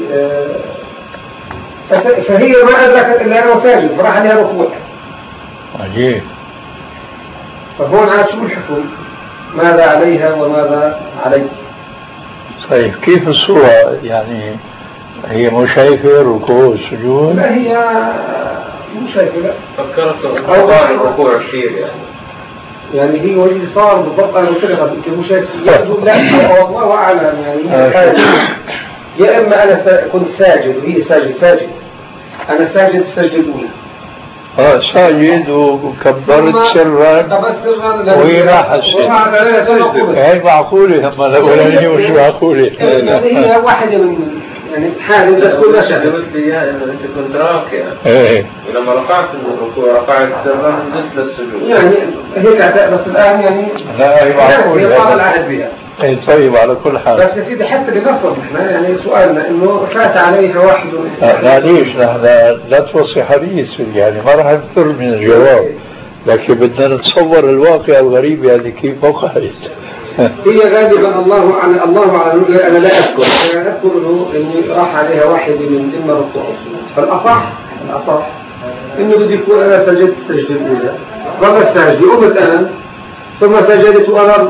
فهي ما أدركت إلا أنا ساجد فراح عليها ركوع. عجيب. فهون عاد شو الحكم؟ ماذا عليها وماذا عليك؟ طيب كيف الصورة يعني هي مو شايفة ركوع والسجود؟ لا هي مو شايفة لا. فكرت أوضاع الركوع الشير يعني هي واللي صار بالضبط أنا قلت لها أنت مو شايف يبدو لا والله أعلم يعني يا إما أنا كنت ساجد وهي ساجد أنا ساجد السجدة الأولى. ساجد وكبرت سرا وهي ما حسيت. هي معقولة أما الأولانية مش معقولة. هي واحدة من يعني حال إذا تكون أشهد قلت لي إياه إنه أنت كنت راكع إيه ولما رفعت من الركوع رفعت سرا نزلت للسجود يعني هيك بس الآن يعني لا هي معقول يطال العهد بها. إيه طيب على كل حال بس يا سيدي حتى لنفرض نحن يعني سؤالنا إنه فات عليها واحد لا ليش نحن لا توصي حديث يعني ما راح نفر من الجواب لكن بدنا نتصور الواقع الغريب يعني كيف وقعت. هي غالبا الله أعلم أنا لا أذكر إنه راح عليها واحد من إما ركوع فالأصح إنه بدي يكون أنا سجدت السجدة الأولى رفعت السجدة قمت أنا ثم سجدت وأنا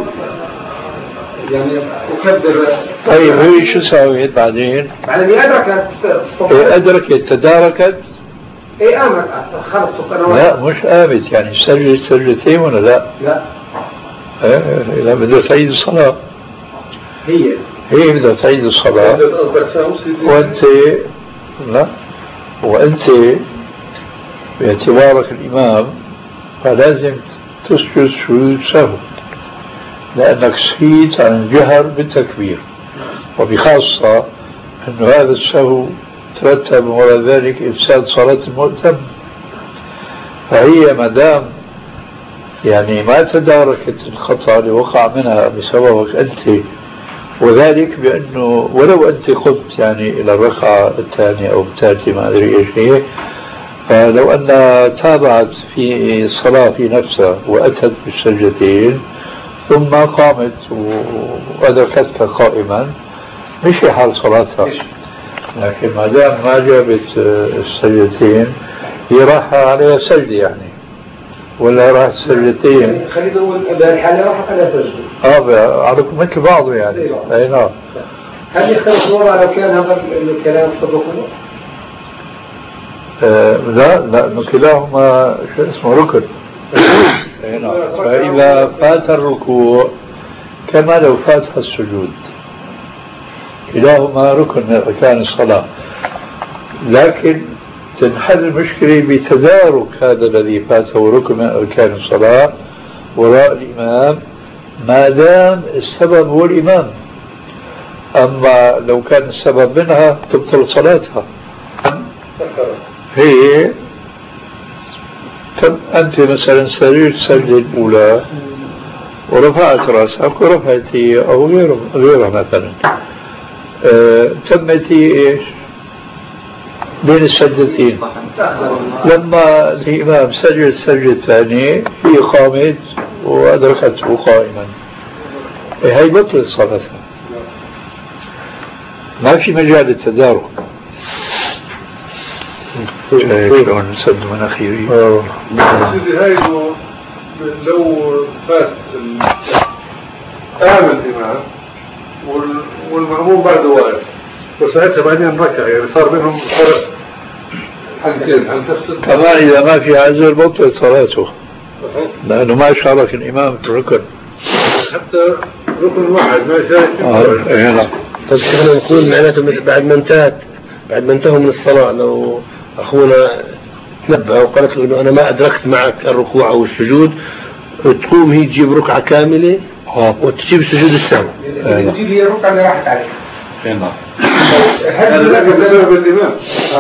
يعني أكبر بس. طيب هي شو سويت بعدين؟ بعدين أدركت أدركت تداركت؟ إيه قامت خلص لا مش قامت يعني سجدت سجدتين ولا لا؟ لا لا بدها تعيد الصلاة. هي بدها تعيد الصلاة. وأنت لا وأنت باعتبارك الإمام فلازم تسجد سجود سهو لأنك سهيت عن الجهر بالتكبير وبخاصة أن هذا السهو ترتب وراء ذلك إفساد صلاة المؤتم. فهي مدام يعني ما تداركت الخطأ اللي وقع منها بسببك أنت وذلك بأنه ولو أنت قمت يعني إلى الركعة الثانية أو الثالثة ما أدري إيش هي فلو أن تابعت في الصلاة في نفسها وأتت بالسجدتين ثم قامت وأدركتك قائما مشي حال صلاتها. لكن ما دام ما جابت السجدتين هي راح عليها سجدة يعني ولا راح السجدتين خلينا نقول بالحالة راح على سجدة على مثل بعضه يعني. أي نعم. هل يختلف الوضع لو كان هذا الكلام في الركوع؟ لا كلاهما شو اسمه ركن. فإذا فات الركوع كما لو فاتها السجود كلاهما ركن من أركان الصلاة لكن تنحل المشكلة بتدارك هذا الذي فاته ركن من أركان الصلاة وراء الإمام ما دام السبب هو الإمام. أما لو كان السبب منها تبطل صلاتها. هي أنت مثلا سجدت السجدة الأولى ورفعت رأسك ورفعت هي أو غيرها مثلا تمت إيش بين السجدتين لما الإمام سجد السجدة الثانية هي قامت وأدركته قائما هي بطلت صلاتها ما في مجال التدارك. شلون نسد مناخيري سيدي هاي لو فات قام الإمام والمأموم بعده واقف وساعتها بعدين ركع يعني صار بينهم فرق حلقتين هل تفسد كمان إذا ما في عذر بطلت صلاته لأنه ما شارك الإمام في الركن حتى ركن واحد ما شارك. طيب احنا نقول معناته بعد ما انتهوا من الصلاة لو أخونا تنبه وقالت له أنا ما أدركت معك الركوع أو السجود تقوم هي تجيب ركعة كاملة وتجيب السجود السهو. تجيب هي الركعة اللي راحت عليها. هذا بسبب الإمام.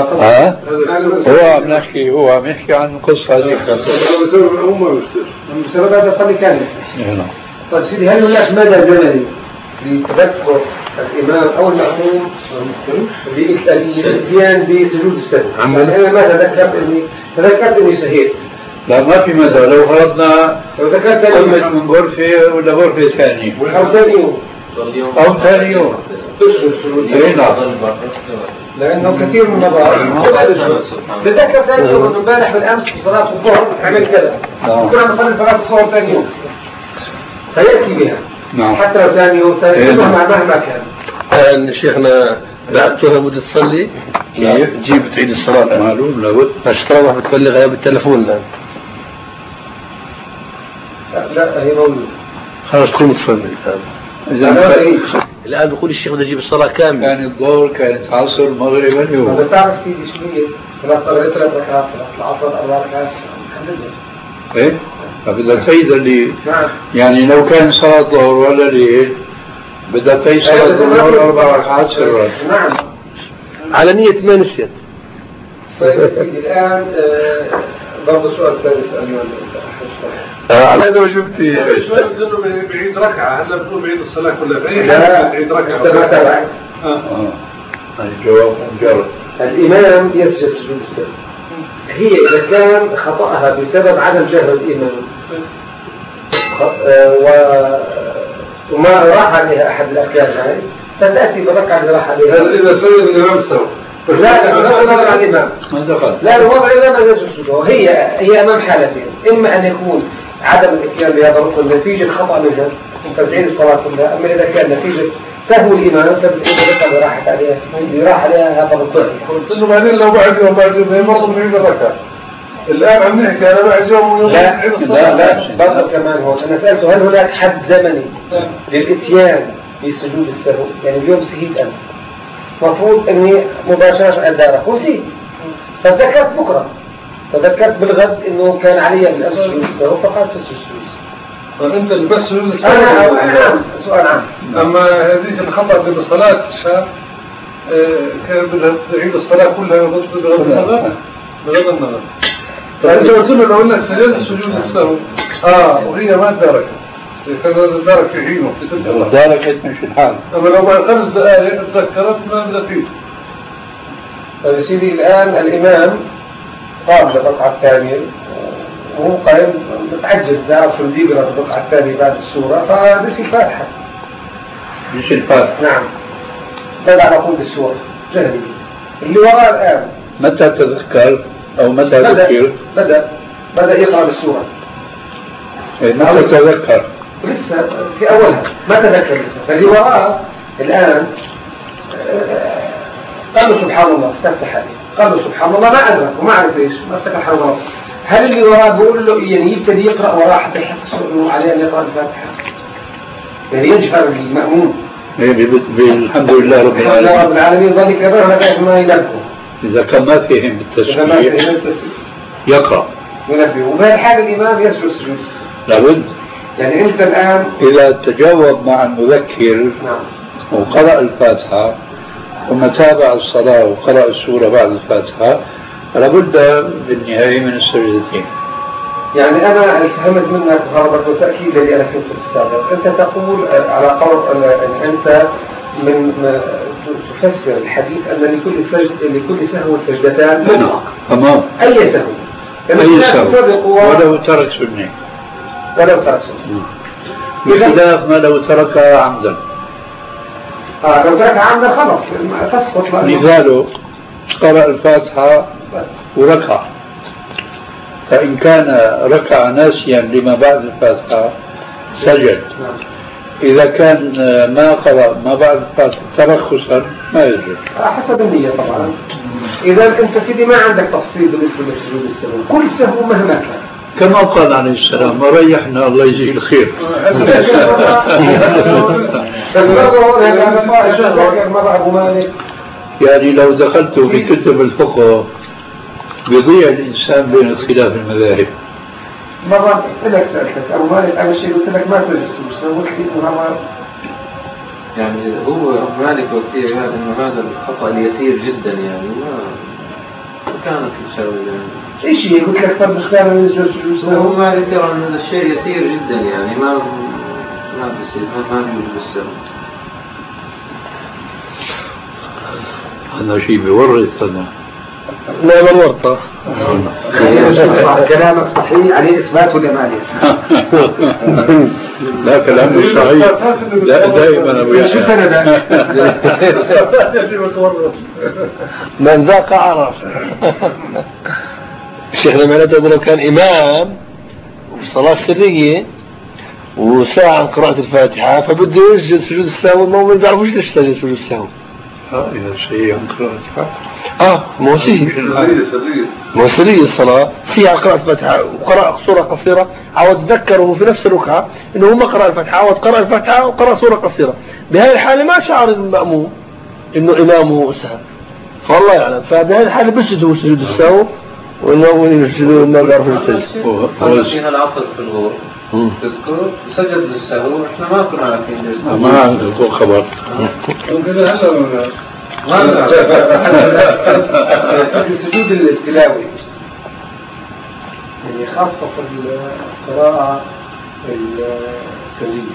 هو عم نحكي عن قصة هذه. بسبب الأمة بسبب هذا صلي كامل. طيب سيدي هل هناك مدى زمني لتذكر الإمام أو المأموم بالاتيان بسجود السهو؟ أنا ما تذكرت إني سهيت. لا ما في مدى لو فرضنا قمت من غرفة ولا غرفة ثانية أو ثاني يوم لأنه كثير من المرات تذكر ثاني يوم إنه امبارح بالأمس صلاة الظهر عمل كذا كنا نصلي صلاة الظهر ثاني يوم فيأتي بها حتى لو ثاني يوم مهما كان. شيخنا بعتها مدة تصلي تجيب تعيد الصلاة معلوم لابد اشتراك بتبلغها بالتلفون الآن لا هي موجودة خلاص تكون تصلي الآن بيقول الشيخ بده يجيب الصلاة كاملة كان الظهر كانت عصر مغربا يوم هذا تعرف سيدي شوية صلاة 3 ركعات العصر 4 ركعات ايه فبدها تعيد اللي يعني لو كان صلاة ظهر ولا ليل بدها تعيد صلاة الظهر 4 ركعات سرا. نعم على نية ما نسيت. طيب يا سيدي الآن برضه سؤال ثاني سألنا هذا ما شفتي شوي بتقولوا بعيد ركعة، هلا بتقول بعيد الصلاة كلها، لا بعيد ركعة. أنت ما تابعت. الجواب مجرد. الإمام يسجد سجود السهو. هي إذا كان خطأها بسبب عدم جهر الإمام وما راح عليها أحد الأركان هاي فتأتي بالركعة اللي راح عليها. إذا سجد الإمام استوى. لا الوضع على الإمام. لا الوضع الإمام لا يجوز. هي أمام حالتين، إما أن يكون عدم الإتيان بهذا الركن نتيجة خطأ منها فتعيد الصلاة كلها، أما إذا كان نتيجة سهو الإمام فتعيد الركعة اللي راحت عليها اللي راح عليها هذا الركن. قلت له بعدين لو بعد يوم بعد يوم برضه بعيد الركعة. الآن عم نحكي أنا بعد يوم ويوم بعيد الصلاة. لا برضه كمان هون أنا سألته هل هناك حد زمني للإتيان بسجود السهو؟ يعني اليوم سهيت أنا مفروض أني مباشرة أدارك ونسيت فذكرت بكرة فذكرت بالغد أنه كان علي بالأمس سجود السهو فقال في السجود السهو. فأنت بس سجود السهو. أنا سؤال عام. أما هذيك الخطأ بالصلاة كان بدها تعيد الصلاة كلها بغض النظر. فأنت قلت له لو أنك سجدت سجود السهو وهي ما تداركت كان دارك في حينه داركت مش الحال. أما لو بعد 5 دقائق تذكرت ما بدها فيه. طيب يا سيدي الآن الإمام قام للركعة الثانية وهو قائم متعجب تعرف شو اللي يقرأ بالركعة الثانية بعد السورة فنسي الفاتحة. مش الفاتحة. نعم. بدأ نقول بالسورة جهلي. اللي وراء الآن. متى تذكر أو متى ذكر؟ بدأ يقرأ بالسورة. متى تذكر؟ لسه في أولها ما تذكر لسه. فاللي وراء الآن قالوا سبحان الله استفتح عليه. قالوا سبحان الله ما أدرك وما عرف ليش ما استفتح الله. هل اللي وراه بقول له يعني يبتدي يقرأ وراه حتى يحسسه إنه عليه أن يقرأ الفاتحة؟ يعني يجهر المأمون. الحمد لله رب العالمين. الحمد لله رب العالمين ذلك كبير لغاية ما ينبه. إذا كان ما فهم بالتسبيح يقرأ. ينبه وبهالحال الإمام يسجد سجود السهو. لابد. يعني أنت الآن إذا تجاوب مع المذكر نعم. وقرأ الفاتحة ثم تابع الصلاة وقرأ السورة بعد الفاتحة لابد بالنهاية من السجدتين. يعني أنا فهمت منك برضه تأكيدا اللي أنا فهمته في السابق. أنت تقول على قول أن أنت من تفسر الحديث أن لكل سهو سجدتان مطلق. تمام. أي سهو. أي سهو ولو ترك سنة. بخلاف ما لو تركها عمدا. لو تركها عمدا خلص تسقط. مثاله قرأ الفاتحة وركع. فإن كان ركع ناسيا لما بعد الفاتحة سجد. إذا كان ما قرأ ما بعد الفاتحة ترخصا ما يسجد. حسب النية طبعا. إذا أنت سيدي ما عندك تفصيل بالنسبة للسجود السهو. كل سهو مهما كان. كما قال عليه السلام وريحنا الله يجزيه الخير. يعني لو دخلت في كتب الفقه بيضيع الإنسان بين اختلاف المذاهب. مرة لك سألتك أبو مالك أنا شيء قلت لك ما تجلس قلت لي مرة يعني هو أبو مالك وكثير يعني إنه هذا الخطأ اليسير جدا يعني ما كانت تساوي يعني. إيش قلت لك طب اختار من الجلوس هو مالك ترى إن هذا الشيء يسير جدا يعني ما بيصير ما بيوجد السبب. هذا شيء بيورط هذا. لا بالورطة. كلامك صحيح عليه إثبات ولا ما عليه إثبات؟ لا كلام مش صحيح. لا دائما أبو يحيى. شو سندك؟ من ذاق عرف. الشيخ معناته لو كان إمام وصلاة سرية وساعة عن قراءة الفاتحة فبده يسجد سجود السهو ما بيعرفوش ليش يسجد سجود السهو. إذا شيء عن قراءة الفاتحة. مو سرية الصلاة ساعة قراءة الفاتحة وقرأ سورة قصيرة عاود تذكره في نفس الركعة إنه ما قرأ الفاتحة عاود قرأ الفاتحة وقرأ سورة قصيرة. بهذه الحالة ما شعر المأموم إنه إمامه سهل فالله يعلم. فبهذه الحالة بسجدوا سجود السهو وإنه يسجدوا ما بيعرفوا يسجدوا. فيها العصر في الغور تذكر سجد للسهو إحنا ما كنا عارفين ما عندكم خبر. سجود التلاوة يعني خاصة في القراءة السرية،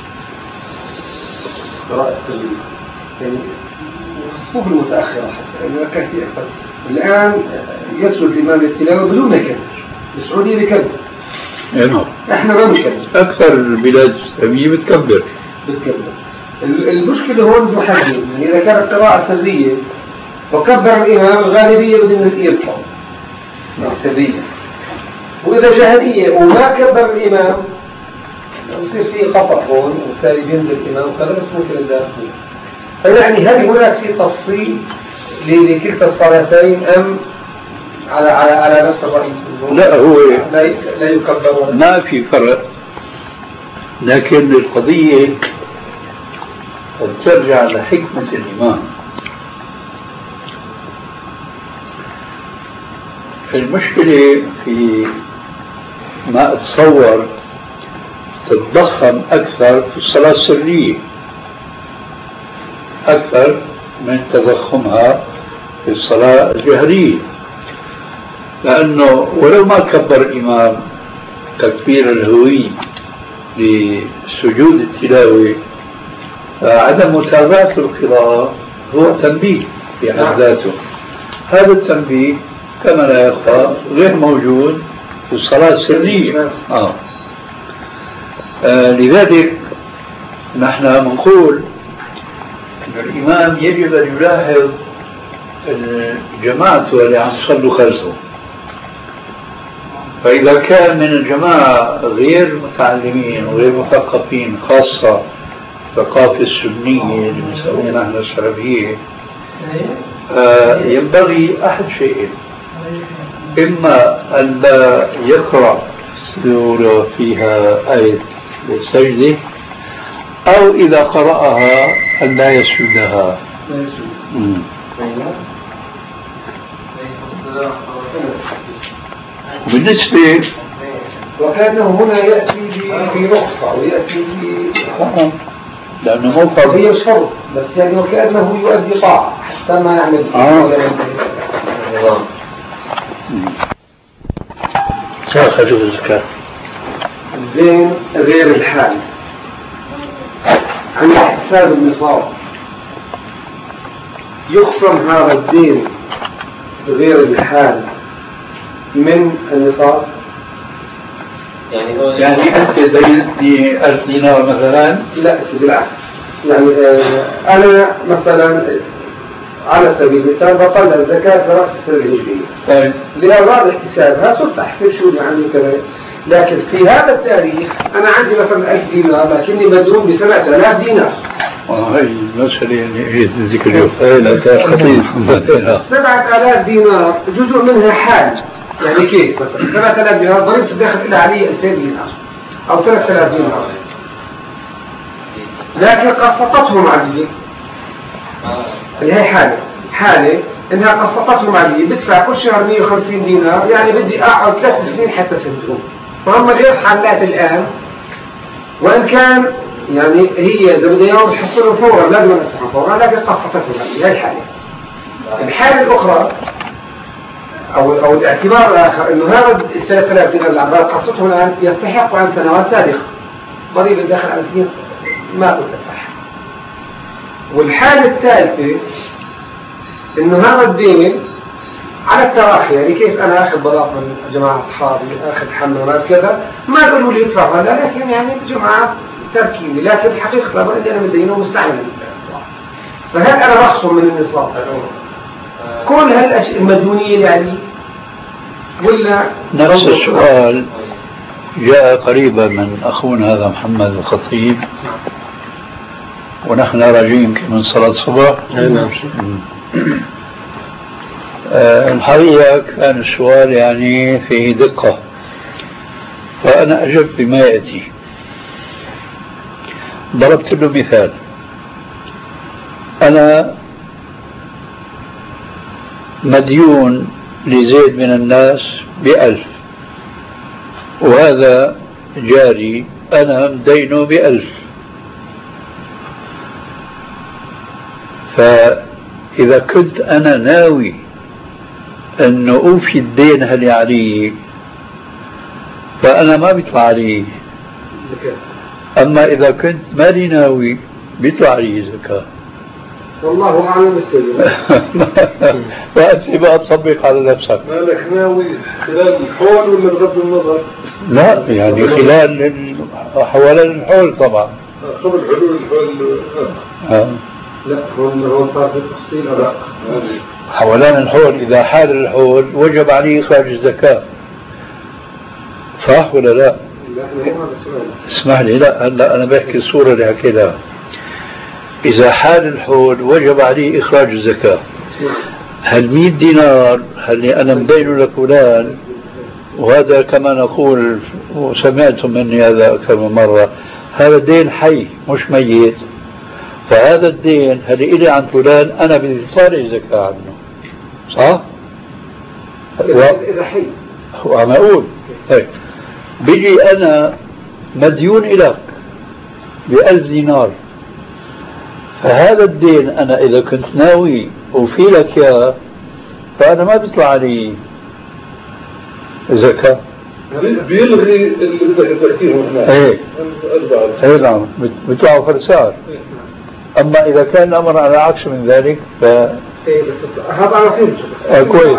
القراءة السرية يعني الصفوف المتأخرة حتى يعني كانت أكثر. الآن يسجد الإمام للتلاوة بدون ما يكبر، السعودية بيكبر، احنا ما بنكبر. أكثر البلاد الإسلامية بتكبر. المشكلة هون محدد، يعني إذا كانت قراءة سرية وكبر الإمام الغالبية بدون يطلع يعني سرية، وإذا جهرية وما كبر الإمام يصير فيه خطأ هون وبالتالي بينزل الإمام فلا بس ممكن الداخل. فيعني هل هناك في تفصيل لكلتا الصلاتين أم على نفس الرأي؟ لا، هو لا يكبر ما في فرق، لكن القضية قد ترجع لحكمة الإمام. المشكلة في ما أتصور تتضخم أكثر في الصلاة السرية أكثر من تضخمها في الصلاة الجهرية، لأنه ولو ما كبر الإمام تكبير الهوي لسجود التلاوة عدم متابعة القراءة هو تنبيه في حد ذاته. هذا التنبيه كما لا يخفى غير موجود في الصلاة السرية. لذلك نحن نقول أن الإمام يجب أن يلاحظ جماعته اللي عم يصلوا خلفه، فإذا كان من الجماعة غير متعلمين وغير مثقفين، خاصة الثقافة السنية اللي بنسميها نحن السلفية، ينبغي أحد شيئين: إما أن لا يقرأ سورة فيها آية السجدة، أو إذا قرأها أن لا يسجدها. بالنسبة وكأنه هنا يأتي برخصة ويأتي لأنه مو فرض، هي مش فرض بس يعني وكأنه يؤدي طاعة حتى ما يعمل خرج الزكاة. الدين غير الحال عن حساب النصاب يخصم هذا الدين غير الحال من النصاب. يعني أنت زي 1000 دينار مثلا؟ لا بالعكس، يعني أنا مثلا على سبيل المثال بطلع الزكاة في رأس السنة الهجرية لأغراض احتسابها، صرت أحسب شو يعني كذا، لكن في هذا التاريخ أنا عندي مثلا 1000 دينار لكني مديون ب7000 دينار. هاي المسألة يعني هي الذكر اليوم خطير. 7000 دينار جزء منها حال، يعني كيف مثلا 7000 دينار ضريبة الداخل إلا علي 2000 دينار أو 3000 دينار، لكن قسطتهم علي. هي حالة إنها قسطتهم علي، بدفع كل شهر 150 دينار، يعني بدي أقعد 3 سنين حتى سدهم. فهم غير حالات الآن، وإن كان يعني هي إذا بدي يوم تحصلوا فورا لازم أدفعهم فورا، لكن قسطتهم علي. هي الحالة. الحالة الأخرى أو الاعتبار الآخر إنه هذا 3000 دينار اللي عبارة قسطهم الآن يستحق عن سنوات سابقة ضريبة داخل على سنين ما أدفعها. والحالة الثالثة إنه هذا الدين على التراخي، يعني كيف أنا أخذ بلاط من جماعة أصحابي، أخذ حمامات كذا، ما قالوا لي ادفع هذا، لكن يعني جماعة تركيني، لكن الحقيقة طبعا إني أنا مدينه ومستعمل. فهل أنا بخصم من النصاب كل هالأشياء المديونية يعني ولا؟ نفس السؤال جاء قريبا من أخونا هذا محمد الخطيب، ونحن راجعين من صلاة الصبح. الحقيقة كان السؤال يعني فيه دقة، فأنا أجبت بما يأتي. ضربت له مثال: أنا مديون لزيد من الناس ب1000، وهذا جاري أنا مدينه ب1000، إذا كنت أنا ناوي أنه أوفي الدين اللي علي فأنا ما بيطلع علي، أما إذا كنت مالي ناوي بيطلع علي زكاة. والله أعلم السبيل. وأنت بقى تطبق على نفسك. مالك ناوي خلال الحول ولا بغض النظر؟ لا يعني خلال حوالين الحول طبعا. قبل حلول الحول. لا هون صار في تفصيل أدق. حوالين الحول إذا حال الحول وجب عليه إخراج الزكاة، صح ولا لا؟ اسمح لي، لا هلا أنا بحكي الصورة اللي حكيتها. إذا حال الحول وجب عليه إخراج الزكاة. هل 100 دينار اللي أنا مبينه لفلان، وهذا كما نقول وسمعتم مني هذا أكثر من مرة، هذا دين حي مش ميت، فهذا الدين اللي إلي عن فلان أنا بدي طالع زكاة عنه، صح؟ إذا حي وعم أقول هيك بيجي أنا مديون إليك ب1000 دينار، فهذا الدين أنا إذا كنت ناوي وفي لك إياه فأنا ما بيطلع علي زكاة. بيلغي اللي بدك تزكيه هناك. ايه نعم بيطلعوا فرسان. أما إذا كان الأمر على عكس من ذلك ف هذا أنا فهمته. كويس.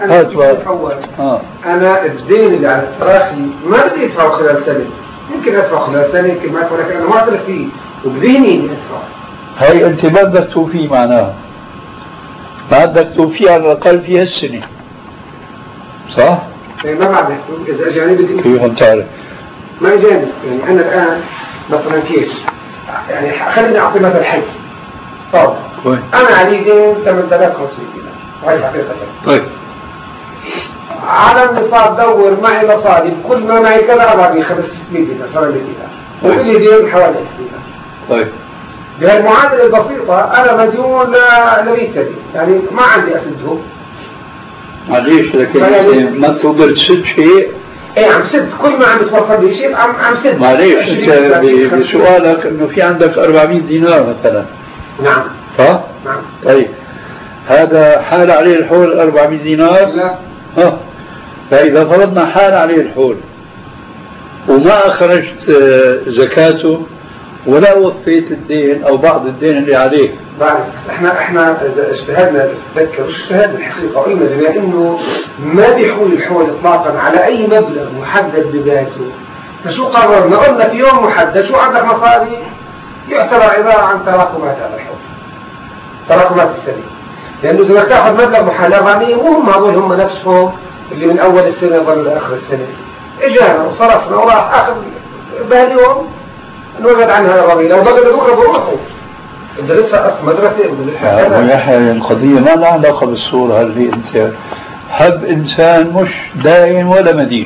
أنا الدين اللي على التراخي ما بدي أدفعه خلال سنة، يمكن أدفعه خلال سنة يمكن ما أدفعه، لكن أنا ما أعترف فيه وبديني إني أدفعه. هاي أنت ما بدك توفيه معناها، ما بدك توفيه على الأقل في هالسنة، صح؟ ما بعرف إذا أجاني بدي كيف أنت تعرف؟ ما أجاني يعني أنا الآن مثلا كيس، يعني خليني أعطي مثل حي صار أنا علي دين 8500 دينار، هاي حقيقة. طيب على النصاب دور معي مصاري كل ما معي كذا أبغى 500 دينار 700 دينار وكل دين حوالي 1000 دينار. طيب بهالمعادلة البسيطة أنا مديون ل 100 سنة، يعني ما عندي أسدهم. معليش لكن ما تقدر تسد شيء. ايه عم سد كل ما عم يتوفر لي شيء عم سد. معليش انت بسؤالك انه في عندك 400 دينار مثلا. نعم. صح؟ نعم. طيب هذا حال عليه الحول 400 دينار؟ لا. فإذا فرضنا حال عليه الحول وما أخرجت زكاته ولا وفيت الدين أو بعض الدين اللي عليه. بعرف احنا اذا اجتهدنا تذكر مش اجتهدنا الحقيقه، قلنا بما انه ما بيحول الحول اطلاقا على اي مبلغ محدد بذاته، فشو قررنا؟ قلنا في يوم محدد شو عندك مصاري يعتبر عباره عن تراكمات هذا الحول، تراكمات السنه، لانه اذا بدك تاخذ مبلغ محل 400 وهم هذول هم نفسهم اللي من اول السنه ظل لاخر السنه، اجانا وصرفنا وراح اخر بهاليوم نوجد عنها 400 لو ضل بكره بروحه بدنا ندفع اصلا مدرسه بدنا ندفع يحيى القضيه ما لها علاقه بالصوره اللي انت حب انسان مش دائن ولا مدين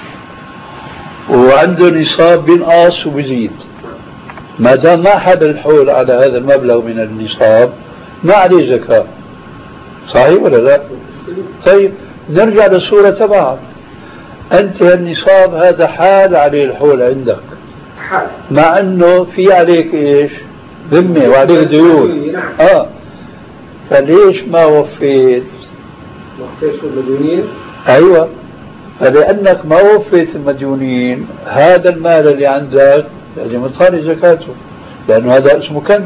وعنده نصاب بينقص وبيزيد، ما دام ما حد الحول على هذا المبلغ من النصاب ما عليه زكاه، صحيح ولا لا؟ طيب نرجع للصوره تبعك، انت النصاب هذا حال عليه الحول عندك مع انه في عليك ايش؟ ذمه وعليك ديون. فليش ما وفيت؟ وفيت المديونين؟ ايوه، فلانك ما وفيت المديونين هذا المال اللي عندك لازم تطالع زكاته لانه هذا اسمه كنز.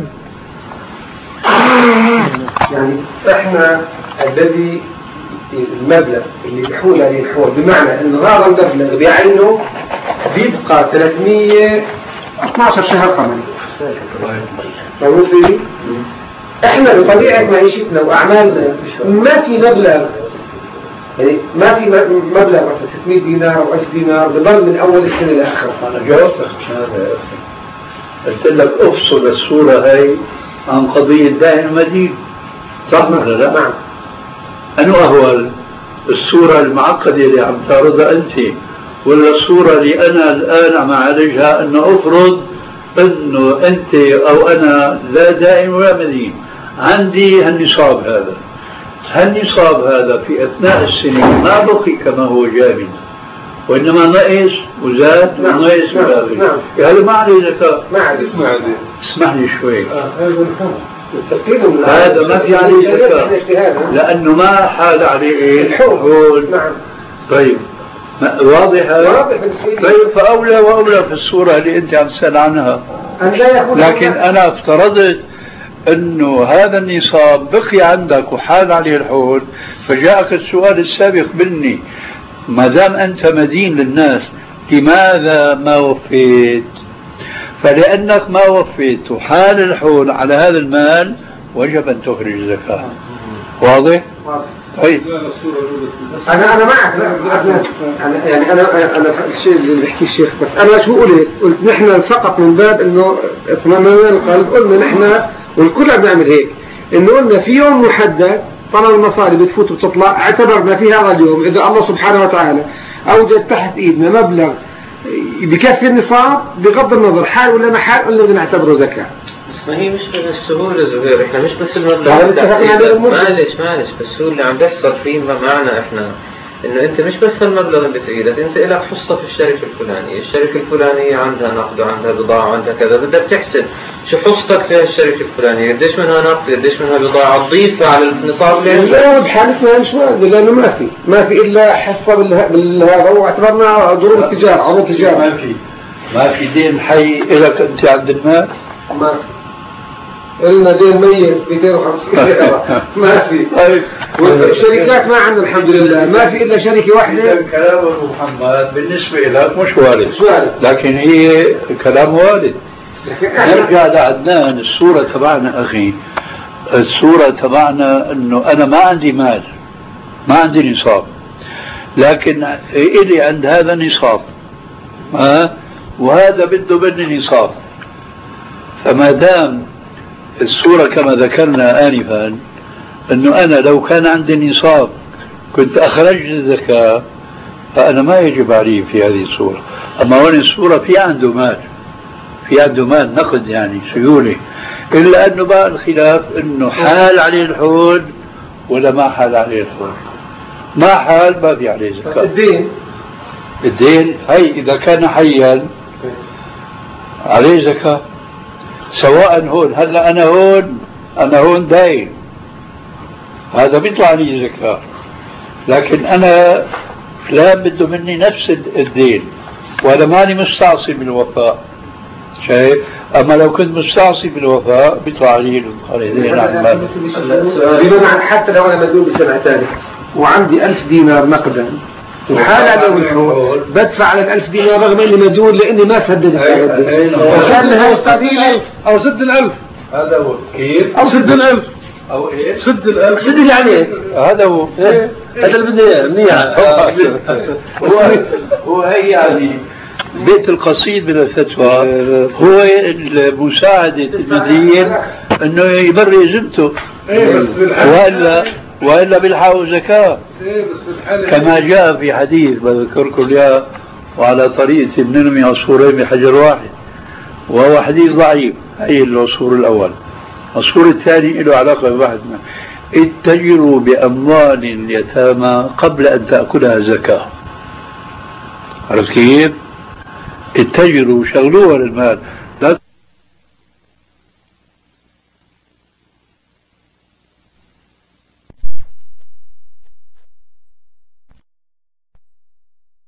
يعني احنا الذي المبلغ اللي بيحول عليه الحول بمعنى انه هذا المبلغ بعينه بيبقى 312 شهر ثمن. فهمتي؟ احنا بطبيعه معيشتنا واعمالنا ما في مبلغ، يعني ما في مبلغ مثلا 600 دينار او 1000 دينار بضل من اول السنه لاخرها. انا جاوبتك قلت لك افصل الصوره هاي عن قضيه دائن مدين، صح ولا لا؟ نعم. انه اهول الصوره المعقده اللي عم تعرضها انت ولا الصوره اللي انا الان عم اعالجها انه افرض انه انت او انا لا دائم ولا مدين، عندي هالنصاب هذا في اثناء السنه ما بقي كما هو جامد وانما نقص وزاد ونقص والى اخره، هذا ما عليه زكاه. ما عليه. اسمح لي شوي. هذا ما في عليه زكاة لأنه ما حال عليه إيه؟ الحول. نعم. طيب واضح هذا؟ واضح بالنسبة لي. طيب فأولى وأولى في الصورة اللي أنت عم تسأل عنها. لكن أنا افترضت أنه هذا النصاب بقي عندك وحال عليه الحول، فجاءك السؤال السابق مني ما دام أنت مدين للناس لماذا ما وفيت؟ فلأنك ما وفيت وحال الحول على هذا المال وجب أن تخرج الزكاة. واضح؟ طيب أنا معك. أنا يعني أنا الشيء اللي بيحكي الشيخ، بس أنا شو قلت نحن فقط من باب إنه اطمئنان القلب، قلنا نحن والكل عم نعمل هيك، إنه قلنا في يوم محدد طلب المصاري بتفوت وبتطلع، اعتبرنا في هذا اليوم إذا الله سبحانه وتعالى أوجد تحت إيدنا مبلغ بكفي النصاب بغض النظر حال ولا ما حال، قلنا بدنا نعتبره زكاة. بس ما هي مش بالسهولة زهير، احنا مش بس المبلغ معلش بس هو اللي عم بيحصل فيه معنا احنا انه انت مش بس المبلغ اللي في ايدك، انت لك حصة في الشركة الفلانية، الشركة الفلانية عندها نقد وعندها بضاعة وعندها كذا، بدك تحسب شو حصتك في الشركة الفلانية، قديش منها نقد قديش منها بضاعة، تضيفها على النصاب اللي لا بحالتنا مش واجد لانه ما في الا حصة بالهذا، واعتبرنا ضروب التجارة عروض تجارة. ما في دين حي لك انت عند الناس؟ ما في. قلنا دين ميت 250 ليرة ما في. والشركات ما عندنا الحمد لله، ما في إلا شركة واحدة. كلام أبو محمد بالنسبة لك مش وارد، لكن هي كلام وارد. نرجع لعدنان. الصورة تبعنا أخي، الصورة تبعنا أنه أنا ما عندي مال، ما عندي نصاب، لكن إلي عند هذا نصاب وهذا بده مني نصاب. فما دام الصورة كما ذكرنا آنفا أنه أنا لو كان عندي نصاب كنت أخرجت الزكاة، فأنا ما يجب علي في هذه الصورة. أما هون الصورة في عنده مال نقد يعني سيولة، إلا أنه بقى الخلاف أنه حال عليه الحول ولا ما حال عليه الحول. ما حال ما في عليه زكاة. الدين هي إذا كان حيا عليه زكاة، سواء هون هلا أنا هون داين، هذا بيطلع لي زكاة، لكن أنا فلان بده مني نفس الدين وأنا ماني مستعصي بالوفاء، شايف؟ أما لو كنت مستعصي بالوفاء بيطلع لي الدين عن مال. حتى لو أنا مديون بسبع ثالث وعندي 1000 دينار نقدا وحال على الحول، بدفع على 1000 دينار رغم اني مديون لاني ما سددت عشان هاي 60,000 او 60,000. هذا هو كيف؟ او 60,000 او ايه؟ سد يعني هذا هو هذا اللي بدي اياه منيح. هو هي يعني بيت القصيد من الفتوى هو مساعدة المدين انه يبرئ زمته، وإلا بالحق زكاة كما جاء في حديث بذكركم إياه، وعلى طريقة بنرمي عصفورين بحجر واحد، وهو حديث ضعيف. هي العصفور الأول. العصفور الثاني له علاقة بواحد اتجروا بأموال اليتامى قبل أن تأكلها زكاة. عرفت كيف؟ اتجروا شغلوها للمال